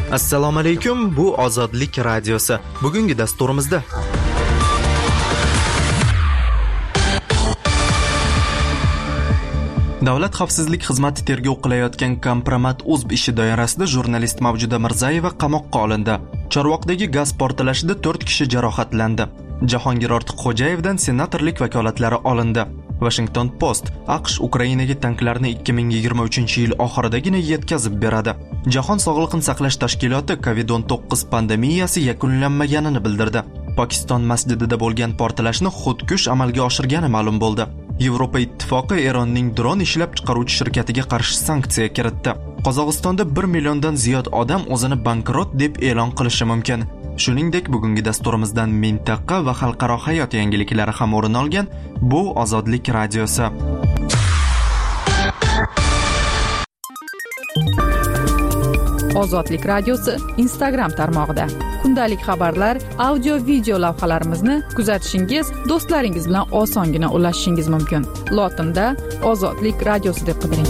Assalomu alaykum, bu Ozodlik radiosi. Bugungi dasturimizda Davlat xavfsizlik xizmati tergov qilayotgan Kompromat.uz ishi doirasida jurnalist Mavjuda Mirzayeva qamoqqa olindi. Chorvoqdagi gaz portlashida 4 kishi jarohatlandi. Jahongir Ortiqxo'jayevdan senatorlik vakolatlari olindi. Washington Post: AQSh Ukrainaga tanklarni 2023-yil oxiridagina yetkazib beradi. Jahon sog'liqni saqlash tashkiloti COVID-19 pandemiyasi yakunlanmaganini bildirdi. Pokiston masjidida bo'lgan portlashni xudkush amalga oshirgani ma'lum bo'ldi. Yevropa ittifoqi Eronning dron ishlab chiqaruvchi shirkatiga qarshi sanksiya kiritdi. Qozog'istonda 1 milliondan ziyod odam o'zini bankrot deb e'lon qilishi mumkin. Shuningdek, bugungi dasturimizdan mintaqa va xalqaro hayot yangiliklari ham o'rin olgan. Bu Ozodlik radiosi. Ozodlik radiosi Instagram tarmog'ida kundalik xabarlar, audio, video lavhalarimizni kuzatishingiz, do'stlaringiz bilan osongina ulashishingiz mumkin. Lotinda Ozodlik radiosi deb qidiring.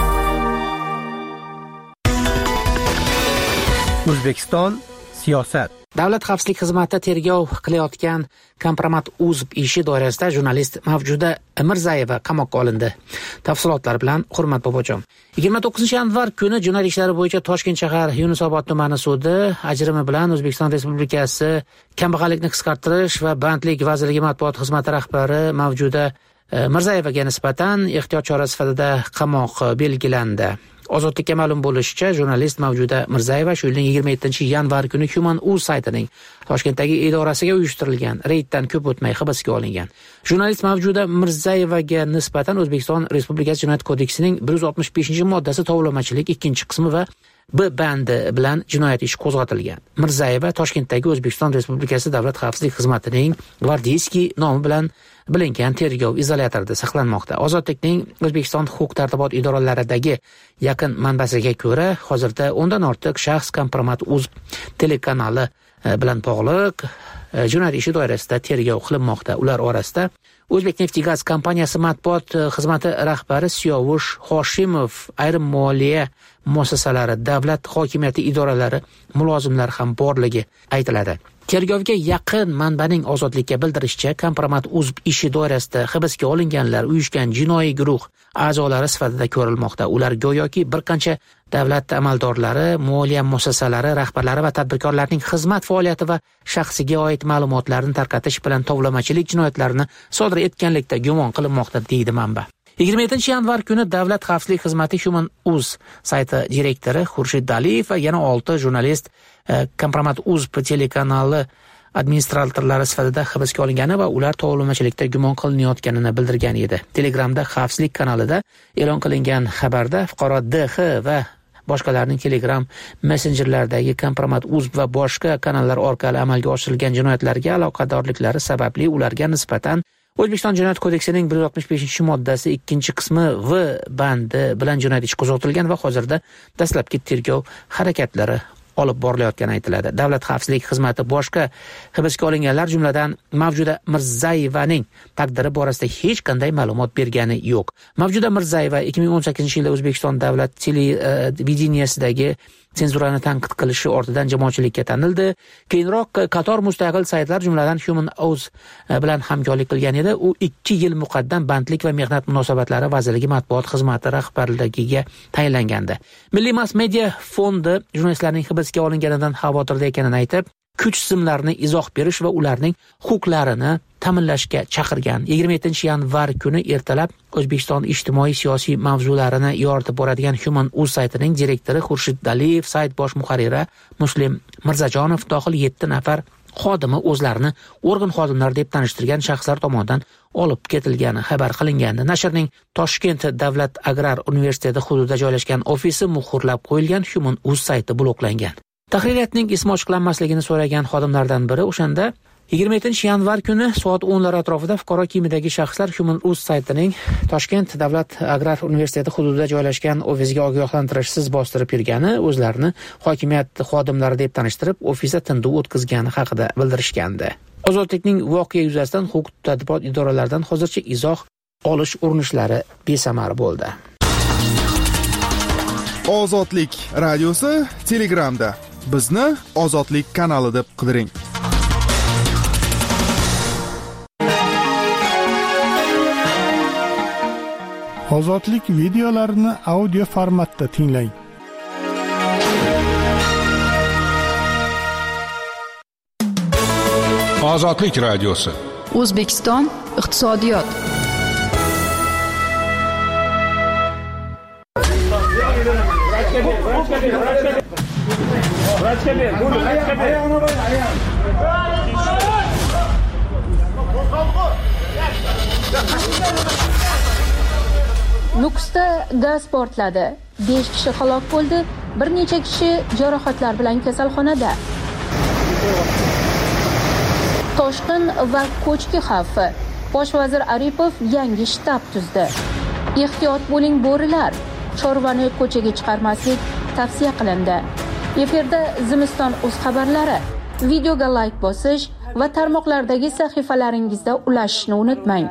O'zbekiston siyosat. Davlat xavfsizlik xizmati tergov qilayotgan Kompromat.uz ishi doirasida jurnalist Mavjuda Mirzayeva qamoqqa olindi. Tafsilotlar bilan Hurmat Bobojon. 29-yanvar kuni jinoyat ishlari bo'yicha Toshkent shahar Yunusobod tumani sudi ajrimi bilan O'zbekiston Respublikasi Kambag'allikni qisqartirish va bandlik vazirligi matbuot xizmati rahbari Mavjuda Mirzayevaga nisbatan ehtiyot chora sifatida qamoq belgilandi. Ozodlikka ma'lum bo'lishicha, jurnalist Mavjuda Mirzayeva shu yilning 27-yanvar kuni Human.uz saytining Toshkentdagi idorasiga uyushtirilgan reyddan ko'p o'tmay hibsga olingan. Jurnalist Mavjuda Mirzayevaga nisbatan O'zbekiston Respublikasi Jinoyat kodeksining 165-moddasi tovlamachilik 2-qismi va B bandi bilan jinoyat ishi qo'zg'atilgan. Mirzayeva Toshkentdagi O'zbekiston Respublikasi Davlat xavfsizlik xizmatining Gvardiyskiy nomi bilan bilingan tergov izolyatorida saqlanmoqda. Ozodlikning O'zbekiston huquq-tartibot idoralaridagi yaqin manbasiga ko'ra, hozirda 10 dan ortiq shaxs Kompromat.uz telekanali bilan bog'liq jinoyat ishi doirasida tergov qilinmoqda. Ular orasida O'zbekneftgaz kompaniyasi matbuot xizmati rahbari Siyovush Hoshimov, ayrim moliya muassasalari, davlat hokimiyati idoralari mulozimlari ham borligi aytiladi. Tergovga yaqin manbaning Ozodlikka bildirishicha, Kompromat.uz ishi doirasida hibsga olinganlar uyushgan jinoiy guruh a'zolari sifatida ko'rilmoqda. Ular go'yoki bir qancha davlat amaldorlari, moliya muassasalari rahbarlari va tadbirkorlarning xizmat faoliyati va shaxsiga oid ma'lumotlarni tarqatish bilan tovlamachilik jinoyatlarini sodir etganlikda gumon qilinmoqda, deydi manba. 27-yanvar kuni Davlat xavfsizlik xizmati Human.uz sayti direktori Xurshid Daliyev va yana 6 jurnalist Kompromat.uz telekanali administratorlari sifatida hibsga olingani va ular tovlamachilikda gumon qilinayotganini bildirgan edi. Telegramda xavfsizlik kanalida e'lon qilingan xabarda fuqaro DX va boshqalarning Telegram messenjerlaridagi Kompromat.uz va boshqa kanallar orqali amalga oshirilgan jinoyatlarga aloqadorliklari sababli ularga nisbatan O'zbekiston Jinoyat kodeksining 165-moddasi 2-qismi V bandi bilan jinoyat ishi qo'zg'atilgan va hozirda dastlabki tergov harakatlari olib borilayotgani aytiladi. Davlat xavfsizlik xizmati boshqa hibsga olinganlar, jumladan Mavjuda Mirzayevaning taqdiri borasida hech qanday ma'lumot bergani yo'q. Mavjuda Mirzayeva 2018-yilda O'zbekiston davlat televideniyasidagi senzurani tanqid qilishi ortidan jamoatchilikka tanildi. Keyinroq qator mustaqil saytlar, jumladan Human.uz bilan hamkorlik qilgan edi. U 2 yil muqaddam bandlik va mehnat munosabatlari vazirligi matbuot xizmati rahbarligiga tayinlangandi. Milliy mass media fondi jurnalistlarning hibsga olinganidan xavotirda ekanini aytib, kuch simlarini izoh berish va ularning huquqlarini ta'minlashga chaqirgan. 27-yanvar kuni ertalab O'zbekiston ijtimoiy-siyosiy mavzularini yoritib boradigan Human.uz saytining direktori Xurshid Daliyev, sayt bosh muharriri Muslim Mirzajonov dohil 7 nafar xodimi o'zlarini organ xodimlari deb tanishtirgan shaxslar tomonidan olib ketilgani xabar qilingandi. Nashrning Toshkent davlat agrar universiteti hududida joylashgan ofisi muhrlab qo'yilgan, Human.uz sayti bloklangan. Tahririyatning ismi ochiqlanmasligini so'ragan xodimlardan biri o'shanda 27-yanvar kuni soat 10lar atrofida fuqaro kiyimidagi shaxslar Human.uz saytining Toshkent davlat agrar universiteti hududida joylashgan ofisiga ogohlantirishsiz bostirib kirgani, o'zlarini hokimiyat xodimlari deb tanishtirib, ofisda tintuv o'tkazgani haqida bildirishgandi. Ozodlikning voqea yuzasidan huquq-tartibot idoralaridan hozircha izoh olish urinishlari besamar bo'ldi. Ozodlik radiosi Telegramda. Bizni Ozodlik kanali deb qidiring. Ozodlik videolarini audio formatda tinglang. Ozodlik radiosi. O'zbekiston iqtisodiyot. Nukusda gaz portladi. 5 kishi halok bo'ldi, bir necha kishi jarohatlar bilan kasalxonada. Toshqin va ko'chki xavfi. Bosh vazir Aripov yangi shtab tuzdi. Ehtiyot bo'ling bo'rilar. Chorvani ko'chaga chiqarmaslik tavsiya qilindi. Efirda Zimiston o'z xabarlari. Videoga like bosish va tarmoqlardagi sahifalaringizda ulashishni unutmang.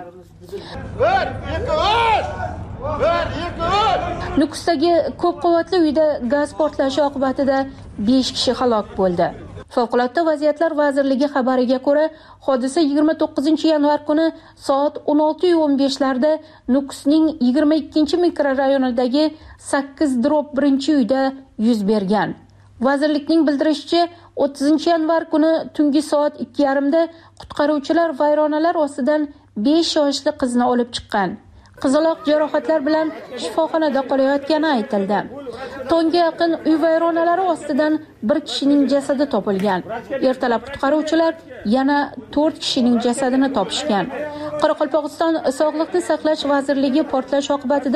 Nukusdagi ko'p qavatli uyda gaz portlashi oqibatida 5 kishi halok bo'ldi. Favqulodda vaziyatlar vazirligi xabariga ko'ra, hodisa 29-yanvar kuni soat 16:15 larda Nukusning 22-mikrorayonidagi 8/1-uyda yuz bergan. Vazirlikning bildirishicha, 30-yanvar kuni tungi soat 2:30 da qutqaruvchilar vayronalar ostidan 5 yoshli qizni olib chiqqan. Qizaloq jarohatlar bilan shifoxonada qolayotgani aytildi. Tongga yaqin uy vayronalari ostidan bir kishining jasadi topilgan. Ertalab qutqaruvchilar yana 4 kishining jasadini topishgan. Qoraqalpog'iston Sog'liqni saqlash vazirligi portlash oqibatida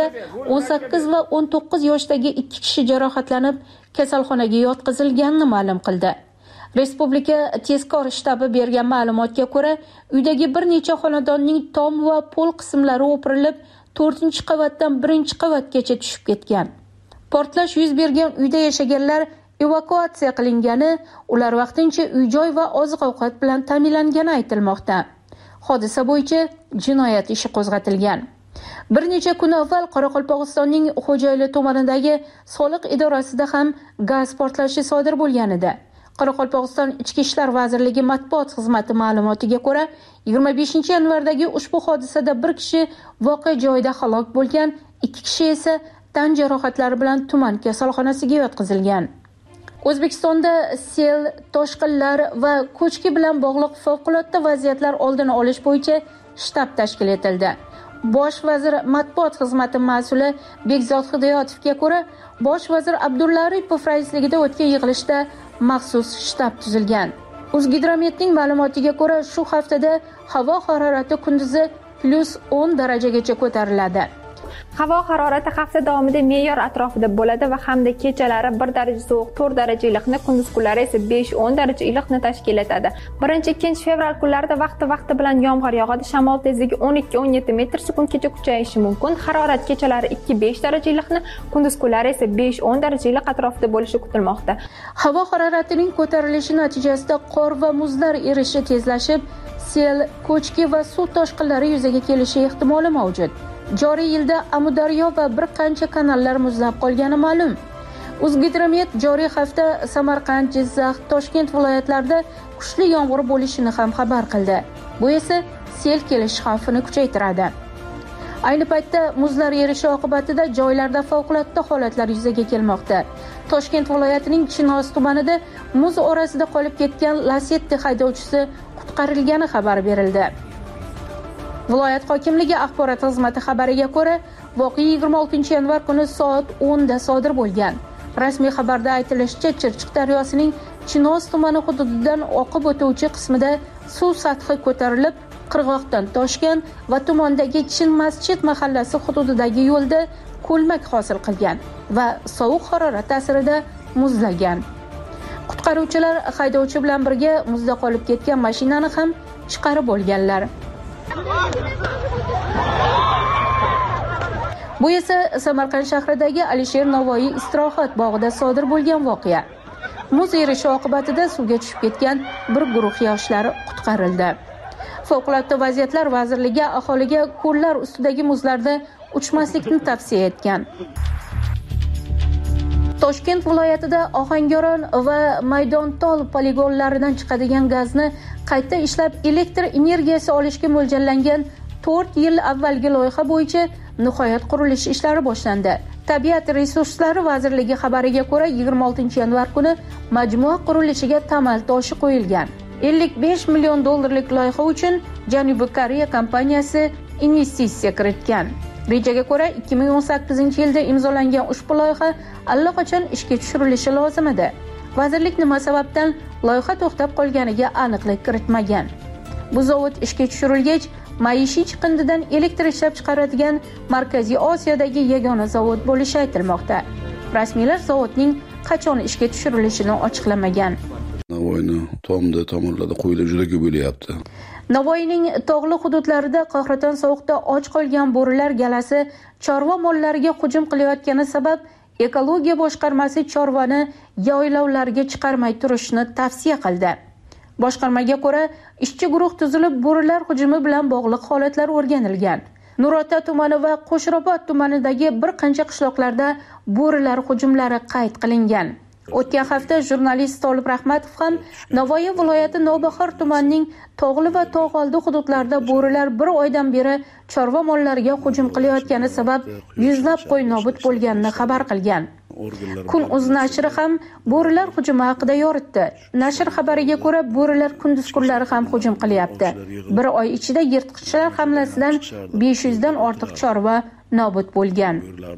18 va 19 yoshdagi 2 kishi jarohatlanib, kasalxonaga yotqizilganini ma'lum qildi. Respublika tezkor shtabi bergan ma'lumotga ko'ra, uydagi bir necha xonadonning tom va po'l qismlari o'pirilib, 4-qavatdan 1-qavatgacha tushib ketgan. Portlash yuz bergan uyda yashaganlar evakuatsiya qilingani, ular vaqtincha uy-joy va oziq-ovqat bilan ta'minlangani aytilmoqda. Hodisa bo'yicha jinoyat ishi qo'zg'atilgan. Bir necha kun avval Qoraqalpog'istonning Xo'jayli tumanidagi soliq idorasida ham gaz portlashi sodir bo'lgan edi. Qoraqalpog'iston Ichki ishlar vazirligi matbuot xizmati ma'lumotiga ko'ra, 25-yanvardagi ushbu hodisada bir kishi voqea joyida halok bo'lgan, 2 kishi esa tan jarohatlari bilan tuman kasalxonasiga yotqizilgan. O'zbekistonda sel, toshqinlar va ko'chki bilan bog'liq favqulodda vaziyatlar oldini olish bo'yicha shtab tashkil etildi. Bosh vazir matbuot xizmati mas'uli Bekzod Hidoyatovga ko'ra, bosh vazir Abdulla Aripov raisligida o'tgan yig'ilishda maxsus shtab tuzilgan. O'zgidrometning ma'lumotiga ko'ra, shu haftada havo harorati kunduzi +10 darajagacha ko'tariladi. Havo harorati hafta davomida me'yor atrofida bo'ladi va hamda kechalari 1 daraja sovuq, 4 daraja iliqni, kunduz kunlari esa 5-10 daraja iliqni tashkil etadi. 1-2 fevral kunlarida vaqti bilan yomg'ir yog'adi. Shamol tezligi 12-17 metr sekundgacha kuchayishi mumkin. Harorat kechalari 2-5 daraja iliqni, kunduz kunlari esa 5-10 daraja iliq atrofida bo'lishi kutilmoqda. Havo haroratining ko'tarilishi natijasida qor va muzlar erishi tezlashib, sel, ko'chki va suv toshqinlari yuzaga kelishi ehtimoli mavjud. Joriy yilda Amudaryo va bir qancha kanallar muzlab qolgani ma'lum. O'zgidromet joriy hafta Samarqand, Jizzax, Toshkent viloyatlarida kuchli yomg'ir bo'lishini ham xabar qildi. Bu esa sel kelish xavfini kuchaytiradi. Ayni paytda muzlar erishi oqibatida joylarda favqulodda holatlar yuzaga kelmoqda. Toshkent viloyatining Chinoz tumanida muz orasida qolib ketgan Lacetti haydovchisi qutqarilgani xabar berildi. Viloyat hokimligi axborot xizmati xabariga ko'ra, voqea 26-yanvar kuni soat 10 da sodir bo'lgan. Rasmiy xabarda aytilishicha, Chirchiq daryosining Chinoz tumani hududidan oqib o'tuvchi qismida suv sathi ko'tarilib, qirg'oqdan toshgan va tumandagi Chin masjid mahallasi hududidagi yo'lda ko'lmak hosil qilgan va sovuq harorat ta'sirida muzlagan. Qutqaruvchilar haydovchi bilan birga muzda qolib ketgan mashinani ham chiqarib olganlar. Bu esa Samarqand shahridagi Alisher Navoiy istirohat bog'ida sodir bo'lgan voqea. Muz erishi oqibatida suvga tushib ketgan bir guruh yoshlar qutqarildi. Favqulodda vaziyatlar vazirligi aholiga ko'llar ustidagi muzlarda uchmaslikni tavsiya etgan. Toshkent viloyatida Ohangaron va Maydontol poligonlaridan chiqadigan gazni qayta ishlab elektr energiyasi olishga mo'ljallangan 4 yil avvalgi loyiha bo'yicha nihoyat qurilish ishlari boshlandi. Tabiat resurslari vazirligi xabariga ko'ra 26 yanvar kuni majmua qurilishiga tamal toshi qo'yilgan. 55 million dollarlik loyiha uchun Janubiy Koreya kompaniyasi investitsiya kiritgan. Rejaga ko'ra 2018-yilda imzolangan ushbu loyiha allaqachon ishga tushirilishi lozim edi. Vazirlik nima sababdan loyiha to'xtab qolganiga aniqlik kiritmagan. Bu zavod ishga tushirilgach, maishiy chiqindidan elektr ishlab chiqaradigan Markaziy Osiyodagi yagona zavod bo'lishi aytilmoqda. Rasmiylar zavodning qachon ishga tushirilishini ochiqlamagan. Navoiyni tomda tomonlarda qo'yilib juda ko'p bo'lyapti. Navoiyning tog'li hududlarida qahraton sovuqda och qolgan bo'rilar galasi chorva mollariga hujum qilayotgani sabab ekologiya boshqarmasi chorvani yaylovlarga chiqarmay turishni tavsiya qildi. Boshqarmaga ko'ra, ishchi guruh tuzilib, bo'rilar hujumi bilan bog'liq holatlar o'rganilgan. Nurota tumani va Qo'shrobod tumanidagi bir qancha qishloqlarda bo'rilar hujumlari qayd qilingan. O'tgan hafta jurnalist Tolib Rahmatov ham Navoiy viloyati Nobahor tumanining tog'li va tog'oldi hududlarida bo'rilar bir oydan beri chorva mollariga hujum qilayotgani sabab yuzlab qo'y nobud bo'lganini xabar qilgan. Kun.uz nashri ham bo'rilar hujumi haqida yoritdi. Nashr xabariga ko'ra, bo'rilar kunduz kunlari ham hujum qilyapti. Bir oy ichida yirtqichlar hamlasidan 500 dan ortiq chorva nobud bo'lgan.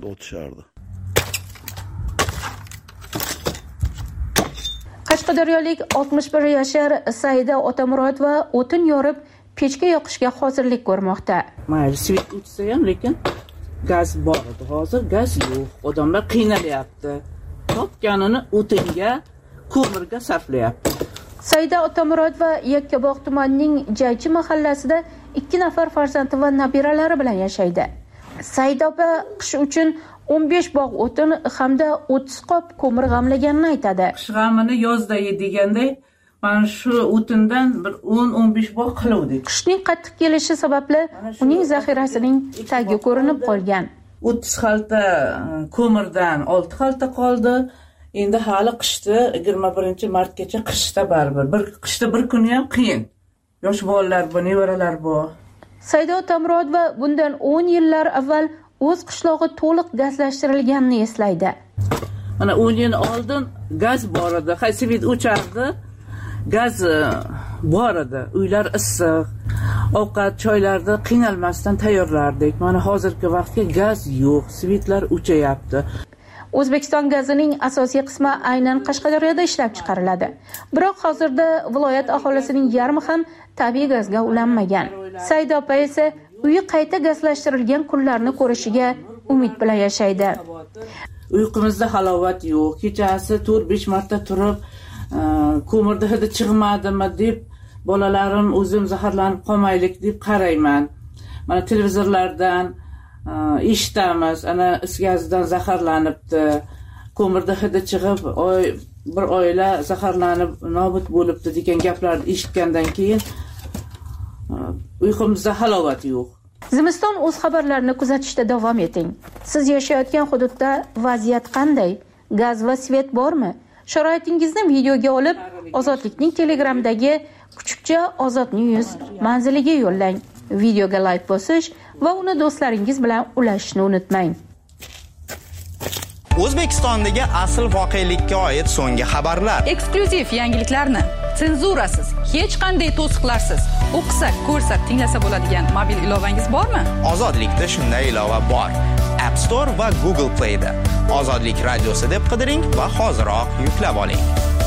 Qashqadaryolik 61 yashar Saida Otamurodova o'tin yorib, pechka yoqishga hozirlik ko'rmoqda. Mayli svit o'tsa ham, lekin gaz bor edi. Hozir gaz yo'q. Odamlar qiynalyapti. Topganini o'tinga, ko'mirga sarflayapti. Saida Otamurodova Yakkabog' tumanining Jaychi mahallasida 2 nafar farzandi va nabiralari bilan yashaydi. Saida opa qish uchun 15 bog' o'tin hamda 30 qop ko'mir g'amlaganini aytadi. Qish g'amini yozda yediganda mana shu o'tindan bir 10-15 bog' qiluvdik. Qishning qattiq kelishi sababli uning zaxirasining tagi ko'rinib qolgan. 30 xalta ko'mirdan 6 xalta qoldi. Endi hali qishda 21-martgacha qishda baribir. Bir qishda bir kuni ham qiyin. Yosh bolalar bor, nevaralar bor. Saida Otamurodova bundan 10 yillar avval o'z qishlog'i to'liq gazlashtirilganini eslaydi. Mana 10 yil oldin gaz bor edi, qaysivit o'chardi. Gaz bor edi. Uylar issiq. Ovqat, choylarni qiynalmasdan tayyorlardik. Mana hozirgi vaqtga gaz yo'q, svitlar o'chayapti. O'zbekiston gazining asosiy qismi aynan Qashqadaryoda ishlab chiqariladi. Biroq hozirda viloyat aholisining yarmi ham tabiiy gazga ulanmagan. Saida opa esa uyi qayta gazlashtirilgan kunlarni ko'rishiga umid bilan yashaydi. Uyqumizda halovat yo'q. Kechasi 4-5 marta turib, ko'mirda hidi chiqmadimi deb, bolalarim o'zim zaharlanib qolmaylik deb qarayman. Mana televizorlardan eshitamiz, ana is gazidan zaharlanibdi. Ko'mirda hidi chiqib, bir oila zaharlanib nobud bo'libdi degan gaplarni eshitgandan keyin uyqumizda halovat yo'q. Zimiston o'z xabarlarini kuzatishda davom eting. Siz yashayotgan hududda vaziyat qanday? Gaz va svet bormi? Sharoitingizni videoga olib, Ozodlikning Telegramdagi kuchukcha Ozod News manziliga yo'llang. Videoga like bosish va uni do'stlaringiz bilan ulashishni unutmang. O'zbekistondagi asl voqelikka oid so'nggi xabarlar. Eksklyuziv yangiliklarni senzurasiz, hech qanday to'siqlarsiz o'qisak, ko'rsak, tinglasa bo'ladigan mobil ilovangiz bormi? Ozodlikda shunday ilova bor. App Store va Google Play da. Ozodlik radiosi deb qidiring va hoziroq yuklab oling.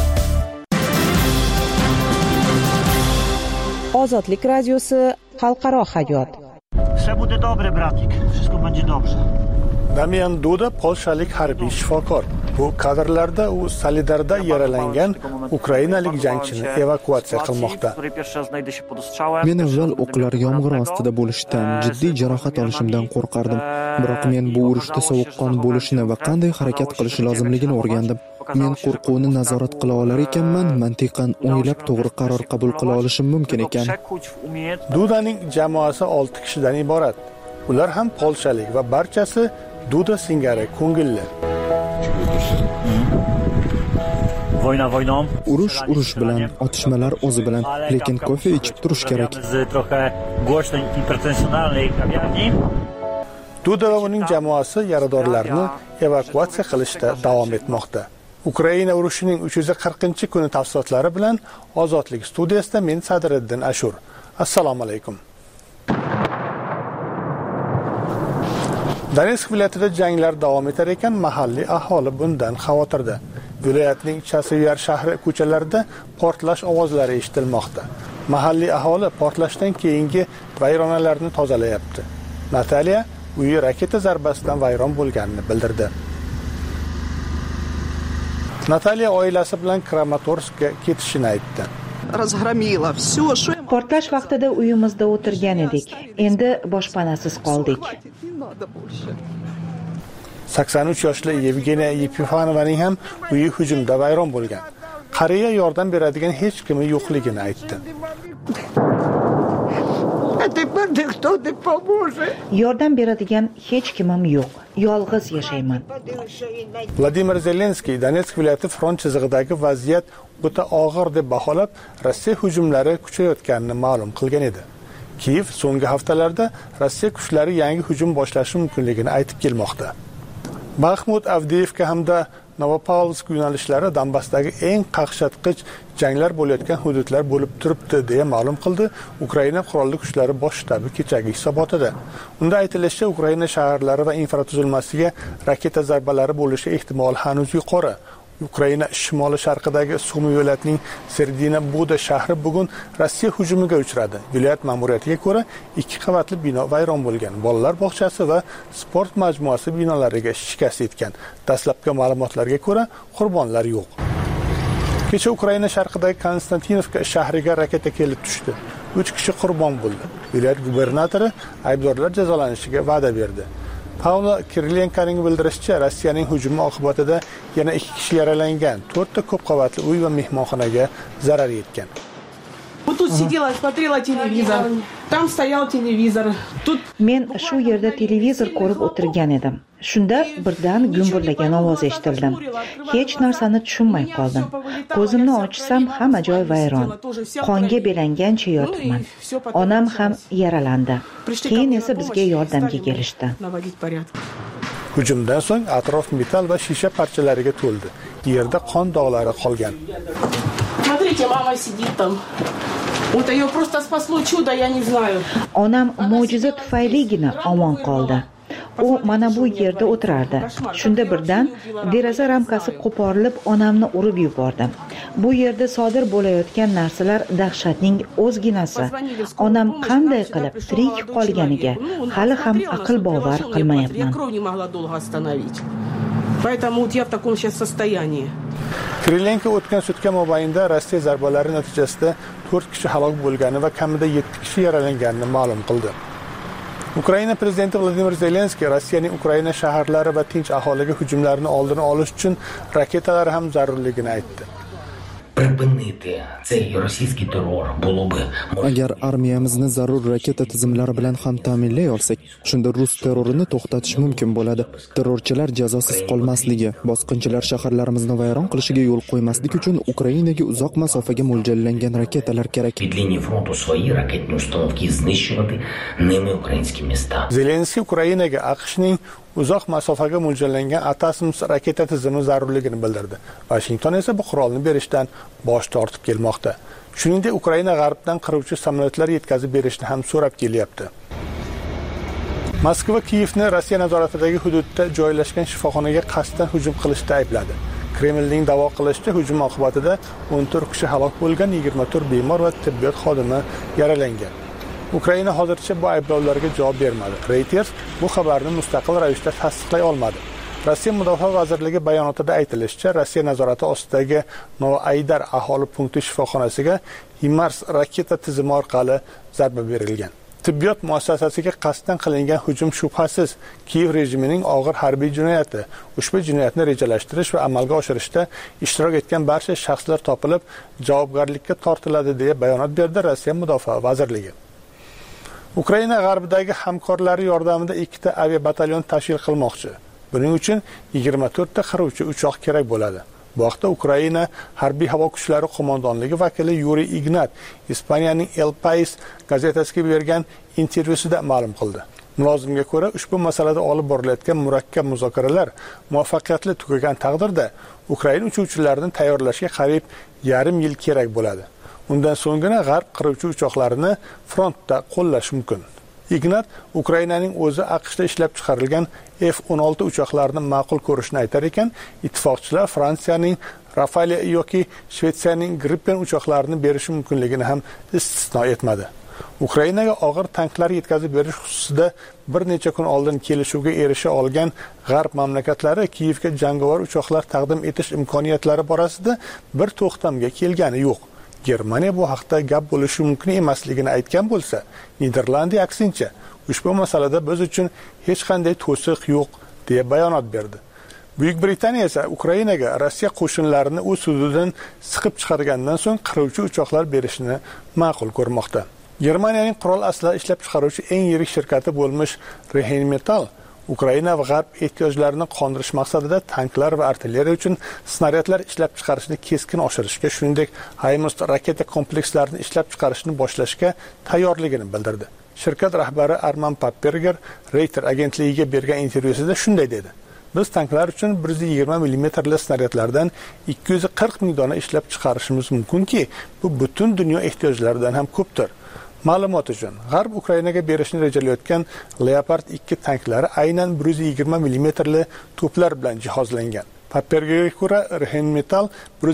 Ozodlik radiosi xalqaro hayot. Все будет добре, братик. Wszystko będzie dobrze. Damian Duda polshalik harbiy shifokor. Bu kadrlarda u Solidarda yaralangan ukrainalik jangchini evakuatsiya qilmoqda. Men avval o'qlar yomg'ir ostida bo'lishidan, jiddiy jarohat olishimdan qo'rqardim. Biroq men bu urushda sovuqqon bo'lishni va qanday harakat qilish lozimligini o'rgandim. Men qo'rquvni nazorat qila olar ekanman, mantiqan o'ylab to'g'ri qaror qabul qila olishim mumkin ekan. Dudaning jamoasi 6 kishidan iborat. Ular ham polshalik va barchasi Duda singari ko'ngilli. Urush bilan, otishmalar o'zi bilan, lekin kofe ichib turish kerak. Duda va uning jamoasi yaradorlarni evakuatsiya qilishda davom etmoqda. Ukraina urushining 340-kuni tafsilotlari bilan Ozodlik studiyasida men Sadriddin Ashur. Assalomu alaykum. Donetsk viloyatida janglar davom etar ekan, mahalliy aholi bundan xavotirda. Viloyatning Chasivyar shahri ko'chalarida portlash ovozlari eshitilmoqda. Mahalliy aholi portlashdan keyingi vayronalarni tozalayapti. Nataliya uyi raketa zarbasidan vayron bo'lganini bildirdi. Nataliya oilasi bilan Kramatorskka ketishini aytdi. Portlash vaqtida uyimizda o'tirgan edik. Endi boshpanasiz qoldik. 83 yoshli Yevgeniya Yepifanovaning ham uyi hujumda vayron bo'lgan. Qariya yordam beradigan hech kimi yo'qligini aytdi. Yordam beradigan hech kimim yo'q. Yolg'iz yashayman. Vladimir Zelenskiy Donetsk viloyati front chizig'idagi vaziyat o'ta og'ir deb baholab, Rossiya hujumlari kuchayotganini ma'lum qilgan edi. Kiyev so'nggi haftalarda Rossiya kuchlari yangi hujum boshlashi mumkinligini aytib kelmoqda. Bakhmut, Avdiivka hamda Novopavlovsk yo'nalishlari Donbassdagi eng qaqshatqich janglar bo'layotgan hududlar bo'lib turibdi deya ma'lum qildi Ukraina qurolli kuchlari bosh shtabi kechagi hisobotida. Unda aytilishicha, Ukraina shaharlari va infratuzilmasiga raketa zarbalari bo'lishi ehtimoli hanuz yuqori. Ukraina shimoli-sharqidagi Sumi viloyatining Serdina Buda shahri bugun Rossiya hujumiga uchradi. Viloyat ma'muriyatiga ko'ra, 2 qavatli bino vayron bo'lgan. Bolalar bog'chasi va sport majmuasi binolariga shikast yetgan. Dastlabki ma'lumotlarga ko'ra, qurbonlar yo'q. Kecha Ukraina sharqidagi Konstantinovka shahriga raketa kelib tushdi. 3 kishi qurbon bo'ldi. Viloyat gubernatori aybdorlar jazolanishiga va'da berdi. Paula Kirilenkoning bildirishicha, Rossiyaning hujumi oqibatida yana 2 kishi yaralangan. 4 ta ko'p qavatli uy va mehmonxonaga zarar yetgan. Men shu yerda televizor ko'rib o'tirgan edim. Shunda birdan gumburlagan ovoz eshitildim. Hech narsani tushunmay qoldim. Ko'zimni ochsam, hamma joy vayron. Qonga belangancha yotibman. Onam ham yaralandi. Keyin esa bizga yordamga kelishdi. Hujumdan so'ng atrof metall va shisha parchalariga to'ldi. Yerda qon dog'lari qolgan. Onam mo'jiza tufayligina omon qoldi. U mana bu yerda o'tirardi. Shunda birdan deraza ramkasi qo'porilib onamni urib yubordi. Bu yerda sodir bo'layotgan narsalar dahshatning o'zginasi. Onam qanday qilib tirik qolganiga hali ham aql bovar qilmayapman. Kirilenko o'tgan sutka mobaynida Rossiya zarbalari natijasida 4 kishi halok bo'lgani va kamida 7 kishi yaralanganini ma'lum qildi. Ukraina prezidenti Vladimir Zelenskiy Rossiyaning Ukraina shaharlari va tinch aholiga hujumlarini oldini olish uchun raketalar ham zarurligini aytdi. Agar armiyamizni zarur raketa tizimlari bilan ham ta'minlay olsak, shunda rus terrorini to'xtatish mumkin bo'ladi. Terrorchilar jazosiz qolmasligi, bosqinchilar shaharlarimizni vayron qilishiga yo'l qo'ymaslik uchun Ukrainaga uzoq masofaga mo'ljallangan raketalar kerak. Zelenskiy Ukrainaga AQShning uzoq masofaga mo'ljallangan Atasms raketa tizimi zarurligini bildirdi. Washington esa bu qurolni berishdan bosh tortib kelmoqda. Shuningdek, Ukraina g'arbdan qiruvchi samolyotlar yetkazib berishni ham so'rab kelyapti. Moskva Kiyevni Rossiya nazoratidagi hududda joylashgan shifoxonaga qasddan hujum qilishda aybladi. Kremlning da'vo qilishicha, hujum oqibatida 14 kishi halok bo'lgan, 24 bemor va tibbiyot xodimi yaralangan. Ukraina hozircha bu ayblovlarga javob bermadi. Reuters bu xabarni mustaqil ravishda tasdiqlay olmadi. Rossiya Mudofaa vazirligi bayonotida aytilishicha, Rossiya nazorati ostidagi Novoaydar aholi punkti shifoxonasiga HIMARS raketa tizimi orqali zarba berilgan. Tibbiyot muassasasiga qasddan qilingan hujum shubhasiz Kiyev rejimining og'ir harbiy jinoyati. Ushbu jinoyatni rejalashtirish va amalga oshirishda ishtirok etgan barcha shaxslar topilib, javobgarlikka tortiladi deya bayonot berdi Rossiya Mudofaa vazirligi. Ukraina g'arbidagi hamkorlari yordamida 2 ta aviabatalyon tashkil qilmoqchi. Buning uchun 24 ta qiruvchi uchoq kerak bo'ladi. Bu haqda Ukraina harbiy havo kuchlari qo'mondonligi vakili Yuriy Ignat Ispaniyaning El País gazetasiga bergan intervyusida ma'lum qildi. Mulozimga ko'ra, ushbu masalada olib borilayotgan murakkab muzokaralar muvaffaqiyatli tugagan taqdirda Ukraina uchuvchilarini tayyorlashga qariyb yarim yil kerak bo'ladi. Undan so'nggina G'arb qiruvchi uchoqlarini frontda qo'llash mumkin. Ignat Ukrainaning o'zi AQShda ishlab chiqarilgan F-16 uchoqlarini ma'qul ko'rishni aytar ekan, ittifoqchilar Fransiyaning Rafale yoki Shvetsiyaning Gripen uchoqlarini berishi mumkinligini ham istisno etmadi. Ukrainaga og'ir tanklar yetkazib berish xususida bir necha kun oldin kelishuvga erisha olgan G'arb mamlakatlari Kiyevga jangovar uchoqlar taqdim etish imkoniyatlari borasida bir to'xtamga kelgani yo'q. Germaniya bu haqda gap bo'lishi mumkin emasligini aytgan bo'lsa, Niderlandiya aksincha ushbu masalada biz uchun hech qanday to'siq yo'q deya bayonot berdi. Buyuk Britaniya esa Ukrainaga Rossiya qo'shinlarini o'z hududidan siqib chiqargandan so'ng qiruvchi uchoqlar berishni ma'qul ko'rmoqda. Germaniyaning qurol aslar ishlab chiqaruvchi eng yirik shirkati bo'lmish Rheinmetall Ukraina va G'arb ehtiyojlarini qondirish maqsadida tanklar va artilleriya uchun snaryadlar ishlab chiqarishni keskin oshirishga, shuningdek HIMARS raketa komplekslarini ishlab chiqarishni boshlashga tayyorligini bildirdi. Shirkat rahbari Arman Papperger Reuters agentligiga bergan intervyusida shunday dedi: "Biz tanklar uchun 120 mm snaryadlardan 240 ming dona ishlab chiqarishimiz mumkinki, bu butun dunyo ehtiyojlaridan ham ko'pdir." Ma'lumot uchun, G'arb Ukrainaga berishni rejalayotgan Leopard 2 tanklari aynan 120 mm to'plar bilan jihozlangan. Pappergerga ko'ra, Rheinmetall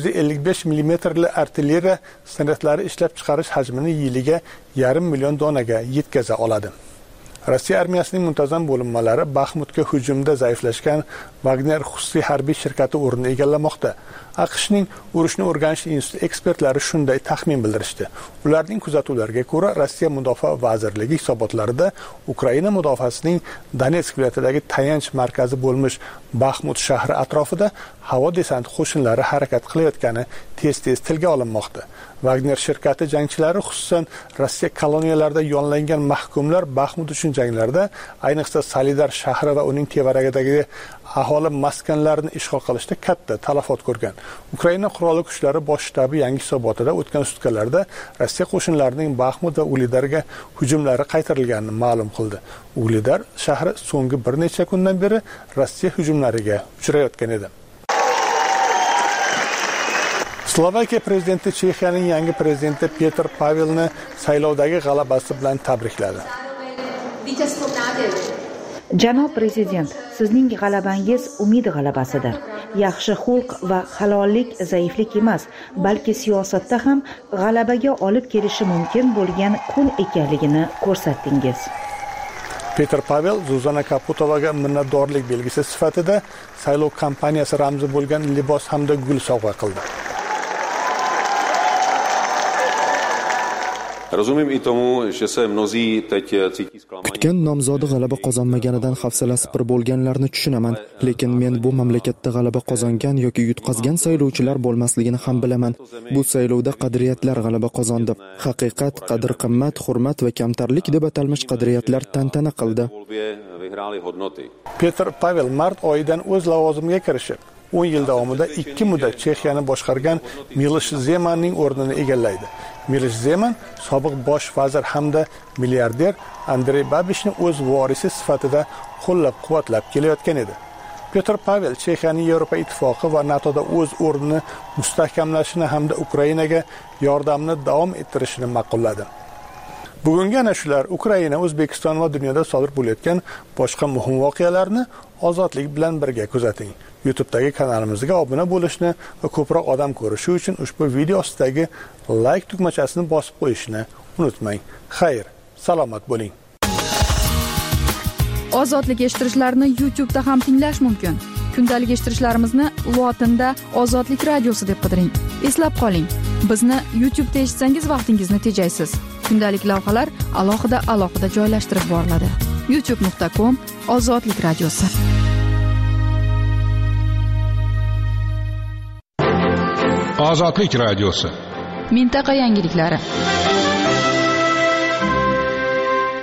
155 mm artilleriya snaryadlari ishlab chiqarish hajmini yiliga 500 million donaga yetkaza oladi. Rossiya armiyasining muntazam bo'linmalari Baxmutga hujumda zaiflashgan Wagner xususiy harbiy shirkati o'rnini egallamoqda. AQShning urushni o'rganish instituti ekspertlari shunday taxmin bildirishdi. Ularning kuzatuvlariga ko'ra, Rossiya mudofaa vazirligi hisobotlarida Ukraina mudofaasining Donetsk viloyatidagi tayanch markazi bo'lmish Baxmut shahri atrofida havo desanti qo'shinlari harakat qilayotgani tez-tez tilga olinmoqda. Wagner shirkati jangchilari, xususan Rossiya koloniyalarida yonlangan mahkumlar Baxmut uchun janglarda, ayniqsa Solidar shahri va uning tevaragidagi aholi maskanlarini ishg'ol qilishda katta talafot ko'rgan. Ukraina qurolli kuchlari bosh shtabi yangi hisobotida o'tgan sutkalarda Rossiya qo'shinlarining Baxmut va Ulidarga hujumlari qaytarilganini ma'lum qildi. Ulidar shahri so'nggi bir necha kundan beri Rossiya hujumlariga uchrayotgan edi. Slovakiya prezidenti Chexiyaning yangi prezidenti Petr Pavelni saylovdagi g'alabasi bilan tabrikladi. Janob prezident, sizning g'alabangiz umid g'alabasidir. Yaxshi xulq va halollik zaiflik emas, balki siyosatda ham g'alabaga olib kelishi mumkin bo'lgan kun ekanligini ko'rsatdingiz. Petr Pavel Zuzana Kaputovaga minnatdorlik belgisi sifatida saylov kampaniyasi ramzi bo'lgan libos hamda gul sovg'a qildi. Kutgan nomzodi g'alaba qozonmaganidan hafsalasi pir bo'lganlarni tushunaman, lekin men bu mamlakatda g'alaba qozongan yoki yutqazgan saylovchilar bo'lmasligini ham bilaman. Bu saylovda qadriyatlar g'alaba qozondi. Haqiqat, qadr-qimmat, hurmat va kamtarlik deb atalmish qadriyatlar tantana qildi. Petr Pavel mart oyidan o'z lavozimiga kirishib, 10 yil davomida 2 muddat Chexiyani boshqargan Milosh Zemanning o'rnini egallaydi. Milosh Zeman sobiq bosh vazir hamda milliarder Andrey Babishni o'z vorisi sifatida qo'llab-quvvatlab kelayotgan edi. Petr Pavel Chexiyaning Yevropa Ittifoqi va NATOda o'z o'rnini mustahkamlashini hamda Ukrainaga yordamni davom ettirishini ma'qulladi. Bugungi ana shular Ukraina, O'zbekiston va dunyoda sodir bo'layotgan boshqa muhim voqealarni ozodlik bilan birga kuzating. YouTube'dagi kanalimizga obuna bo'lishni va ko'proq odam ko'rishi uchun ushbu video ostidagi like tugmachasini bosib qo'yishni unutmang. Xayr, salomat bo'ling. Ozodlik eshittirishlarni YouTube'da ham tinglash mumkin. Kundalik eshittirishlarimizni lotinda Ozodlik radiosi deb qidiring. Eslab qoling, bizni YouTube'da eshitsangiz vaqtingizni tejaysiz. Kundalik lavhalar alohida joylashtirib boriladi. youtube.com/ozodlik radiosi. Ozodlik radiosi. Mintaqa yangiliklari.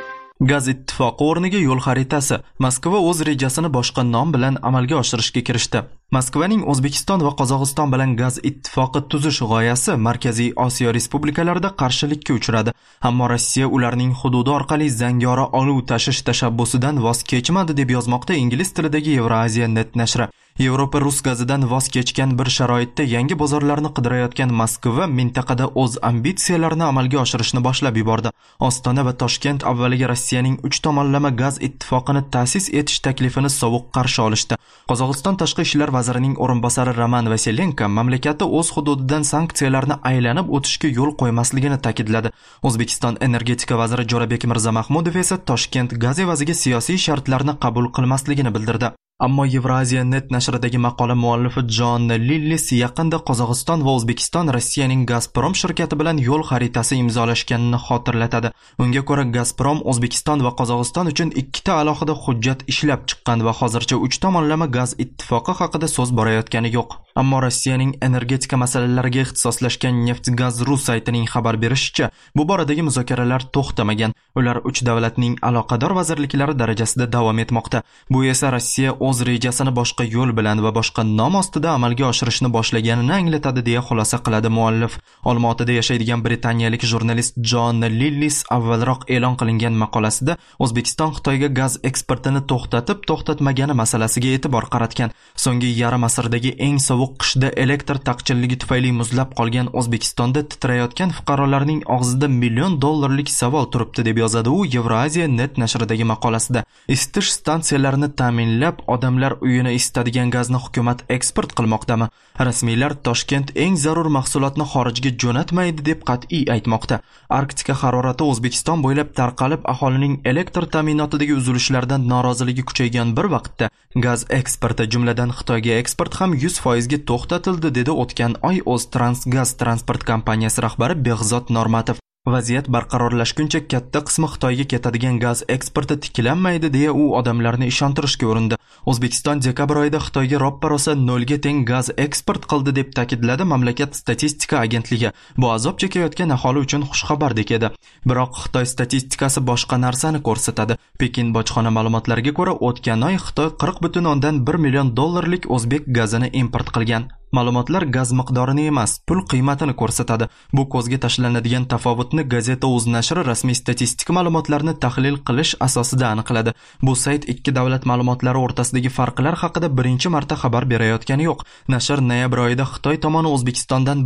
Gaz ittifoqi o'rniga yo'l xaritasi. Moskva o'z rejasini boshqa nom bilan amalga oshirishga kirishdi. Moskvaning O'zbekiston va Qozog'iston bilan gaz ittifoqi tuzish g'oyasi Markaziy Osiyo respublikalarida qarshilikka uchradi. Ammo Rossiya ularning hududi orqali zangori oluv tashish tashabbusidan voz kechmadi deb yozmoqda ingliz tilidagi Eurasia.net nashri. Yevropa rus gazidan voz kechgan bir sharoitda yangi bozorlarni qidirayotgan Moskva mintaqada o'z ambitsiyalarini amalga oshirishni boshlab yubordi. Ostona va Toshkent avvaliga Rossiyaning 3 tomonlama gaz ittifoqini ta'sis etish taklifini sovuq qarshi olishdi. Qozog'iston tashqi ishlar vazirining o'rinbosari Roman Vaselenko mamlakati o'z hududidan sanksiyalarni aylanib o'tishga yo'l qo'ymasligini ta'kidladi. O'zbekiston energetika vaziri Jo'rabek Mirzamahmudov esa Toshkent gaz evaziga siyosiy shartlarni qabul qilmasligini bildirdi. Ammo Eurasia.net nashridagi maqola muallifi John Lillis yaqinda Qozog'iston va O'zbekiston Rossiyaning Gazprom shirkati bilan yo'l xaritasi imzolashganini xotirlatadi. Unga ko'ra Gazprom O'zbekiston va Qozog'iston uchun ikkita alohida hujjat ishlab chiqqan va hozircha 3 tomonlama gaz ittifoqi haqida so'z borayotgani yo'q. Ammo Rossiyaning energetika masalalariga ixtisoslashgan Neftgaz.ru saytining xabar berishicha, bu boradagi muzokaralar to'xtamagan. Ular 3 davlatning aloqador vazirliklari darajasida davom etmoqda. Bu esa Rossiya o'z rejasini boshqa yo'l bilan va boshqa nom ostida amalga oshirishni boshlaganini anglatadi deya xulosa qiladi muallif. Olmaotada yashaydigan britaniyalik jurnalist John Lillis avvalroq e'lon qilingan maqolasida O'zbekiston Xitoyga gaz eksportini to'xtatmagani masalasiga e'tibor qaratgan. So'nggi yarim asrdagi eng sovuq qishda elektr taqchilligi tufayli muzlab qolgan O'zbekistonda titrayotgan fuqarolarning og'zida $1 million savol turibdi deb yozadi u Eurasia.net nashridagi maqolasida. Isitish stansiyalarini ta'minlab odamlar uyini isitadigan gazni hukumat eksport qilmoqdami? Rasmiylar Toshkent eng zarur mahsulotni xorijga jo'natmaydi deb qat'iy aytmoqda. Arktika harorati O'zbekiston bo'ylab tarqalib, aholining elektr ta'minotidagi uzilishlardan noroziligi kuchaygan bir vaqtda gaz eksporti, jumladan Xitoyga eksport ham 100% ga to'xtatildi, dedi o'tgan oy O'ztransgaz transport kompaniyasi rahbari Behzod Normatov. Vaziyat barqarorlashguncha katta qismi Xitoyga ketadigan gaz eksporti tiklanmaydi deya u odamlarni ishontirishga urindi. O'zbekiston dekabr oyida Xitoyga roppa-rosa 0 ga teng gaz eksport qildi deb ta'kidladi mamlakat statistika agentligi. Bu azob chekayotgan aholi uchun xushxabardek edi. Biroq Xitoy statistikasi boshqa narsani ko'rsatadi. Pekin bojxona ma'lumotlariga ko'ra, o'tgan oy Xitoy $40.1 million o'zbek gazini import qilgan. Ma'lumotlar gaz miqdorini emas, pul qiymatini ko'rsatadi. Bu ko'zga tashlanadigan tafovutni Gazeta.uz nashri rasmiy statistika ma'lumotlarini tahlil qilish asosida aniqladi. Bu sayt ikki davlat ma'lumotlari o'rtasidagi farqlar haqida birinchi marta xabar berayotgani yo'q. Nashr noyabr oyida Xitoy tomoni O'zbekistondan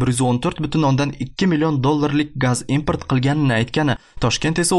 $114.2 million gaz import qilganini aytgani, Toshkent esa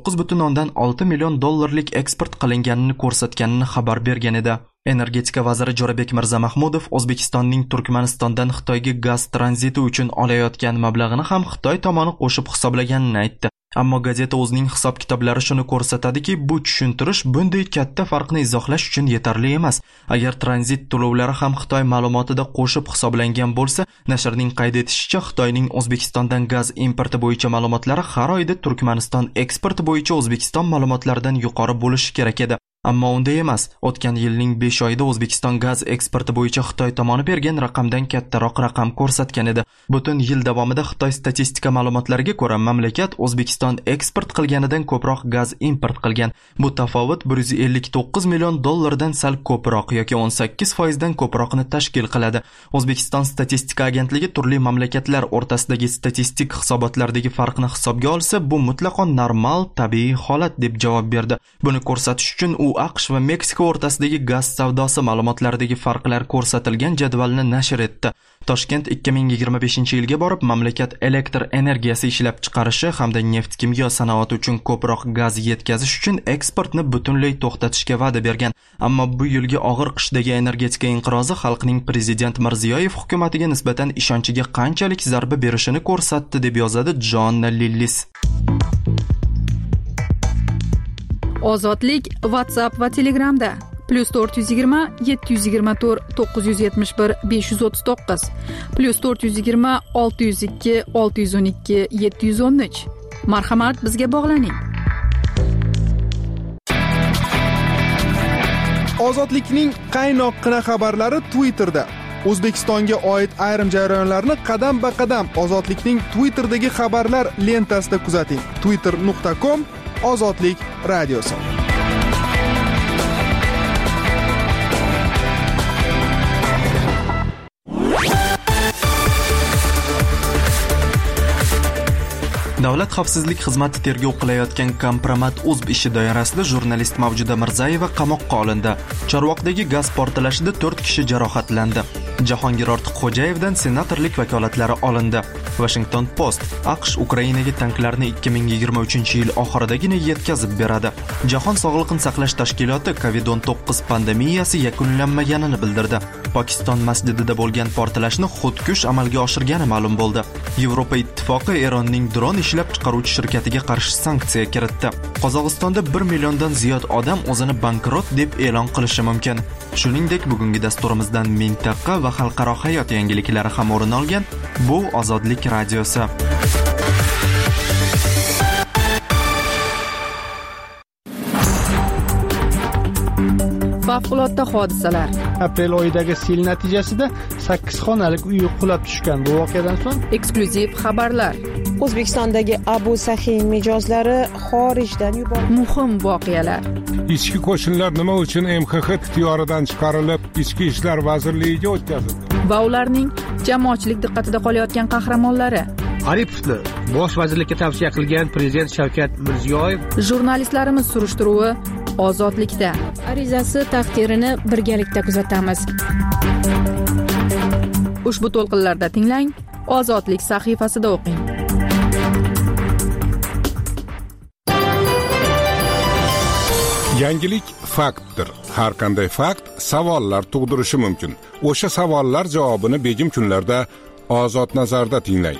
$39.6 million eksport qilinganini ko'rsatganini xabar bergan edi. Energetika vaziri Jo'rabek Mirzamahmudov O'zbekistonning Turkmanistondan Xitoyga gaz tranziti uchun olayotgan mablag'ini ham Xitoy tomoni qo'shib hisoblaganini aytdi. Ammo Gazeta.uzning hisob-kitoblari shuni ko'rsatadiki, bu tushuntirish bunday katta farqni izohlash uchun yetarli emas. Agar tranzit to'lovlari ham Xitoy ma'lumotida qo'shib hisoblangan bo'lsa, nashrning qayd etishicha, Xitoyning O'zbekistondan gaz importi bo'yicha ma'lumotlari har oyda Turkmaniston eksporti bo'yicha O'zbekiston ma'lumotlaridan yuqori bo'lishi kerak edi. Ammo unday emas. O'tgan yilning 5 oyida O'zbekiston gaz eksporti bo'yicha Xitoy tomoni bergan raqamdan kattaroq raqam ko'rsatgan edi. Butun yil davomida Xitoy statistika ma'lumotlariga ko'ra, mamlakat O'zbekiston eksport qilganidan ko'proq gaz import qilgan. Bu tafovut $159 million dan sal ko'proq yoki 18% dan ko'proqni tashkil qiladi. O'zbekiston statistika agentligi turli mamlakatlar o'rtasidagi statistik hisobotlardagi farqni hisobga olsa, bu mutlaqo normal, tabiiy holat deb javob berdi. Buni ko'rsatish uchun u AQSh va Meksika o'rtasidagi gaz savdosi ma'lumotlaridagi farqlar ko'rsatilgan jadvalni nashr etdi. Toshkent 2025-yilga borib mamlakat elektr energiyasi ishlab chiqarishi hamda neft-kimyo sanoati uchun ko'proq gaz yetkazish uchun eksportni butunlay to'xtatishga va'da bergan. Ammo bu yilgi og'ir qishdagi energetika inqirozi xalqning prezident Mirziyoyev hukumatiga nisbatan ishonchiga qanchalik zarba berishini ko'rsatdi deb yozadi John Lillis. Ozodlik WhatsApp va Telegramda +420 724 971 539 +420 602 612 713. Marhamat, bizga bog'laning. Ozodlikning qaynoqqina xabarlari Twitterda. O'zbekistonga oid ayrim jarayonlarni qadam-ba-qadam Ozodlikning Twitterdagi xabarlar lentasida kuzating. twitter.com Ozodlik radiosi. Davlat xavfsizlik xizmati tergov qilayotgan kompromat uzb ishi doirasida jurnalist Mavjuda Mirzayeva qamoqqa olindi. Chorvoqdagi gaz portlashida 4 kishi jarohatlandi. Jahongir Ortiqxo'jayevdan senatorlik vakolatlari olindi. Washington Post: AQSh Ukrainaga tanklarni 2023-yil oxiridagina yetkazib beradi. Jahon sog'liqni saqlash tashkiloti COVID-19 pandemiyasi yakunlanmaganini bildirdi. Pokiston masjidida bo'lgan portlashni xudkush amalga oshirgani ma'lum bo'ldi. Yevropa ittifoqi Eronning dron ishlab chiqaruvchi shirkatiga qarshi sanksiya kiritdi. Qozog'istonda 1 milliondan ziyod odam o'zini bankrot deb e'lon qilishi mumkin. Shuningdek, bugungi dasturimizdan mintaqa va xalqaro hayot yangiliklari ham o'rin olgan. Bu Ozodlik radiosi. Favqulodda hodisalar. Aprel oyidagi sel natijasida 8 xonalik uy qulab tushgan. Bu voqeadan so'ng eksklyuziv xabarlar. O'zbekistondagi Abu Sahiy mijozlari xorijdan yuborildi. Muhim voqealar. Ichki qo'shinlar nima uchun MXX ixtiyoridan chiqarilib, Ichki ishlar vazirligiga o'tkazildi? Va ularning jamoatchilik diqqatida qolayotgan qahramonlari. Aripovni bosh vazirlikka tavsiya qilgan prezident Shavkat Mirziyoyev. Jurnalistlarimiz surishtiruvi Ozodlikda. Arizasi taqdirini birgalikda kuzatamiz. Ushbu to'lqinlarda tinglang, Ozodlik sahifasida o'qing. Yangilik faktdir. Har qanday fakt savollar tug'dirishi mumkin. O'sha savollar javobini begim kunlarda Ozod nazarda tinglang.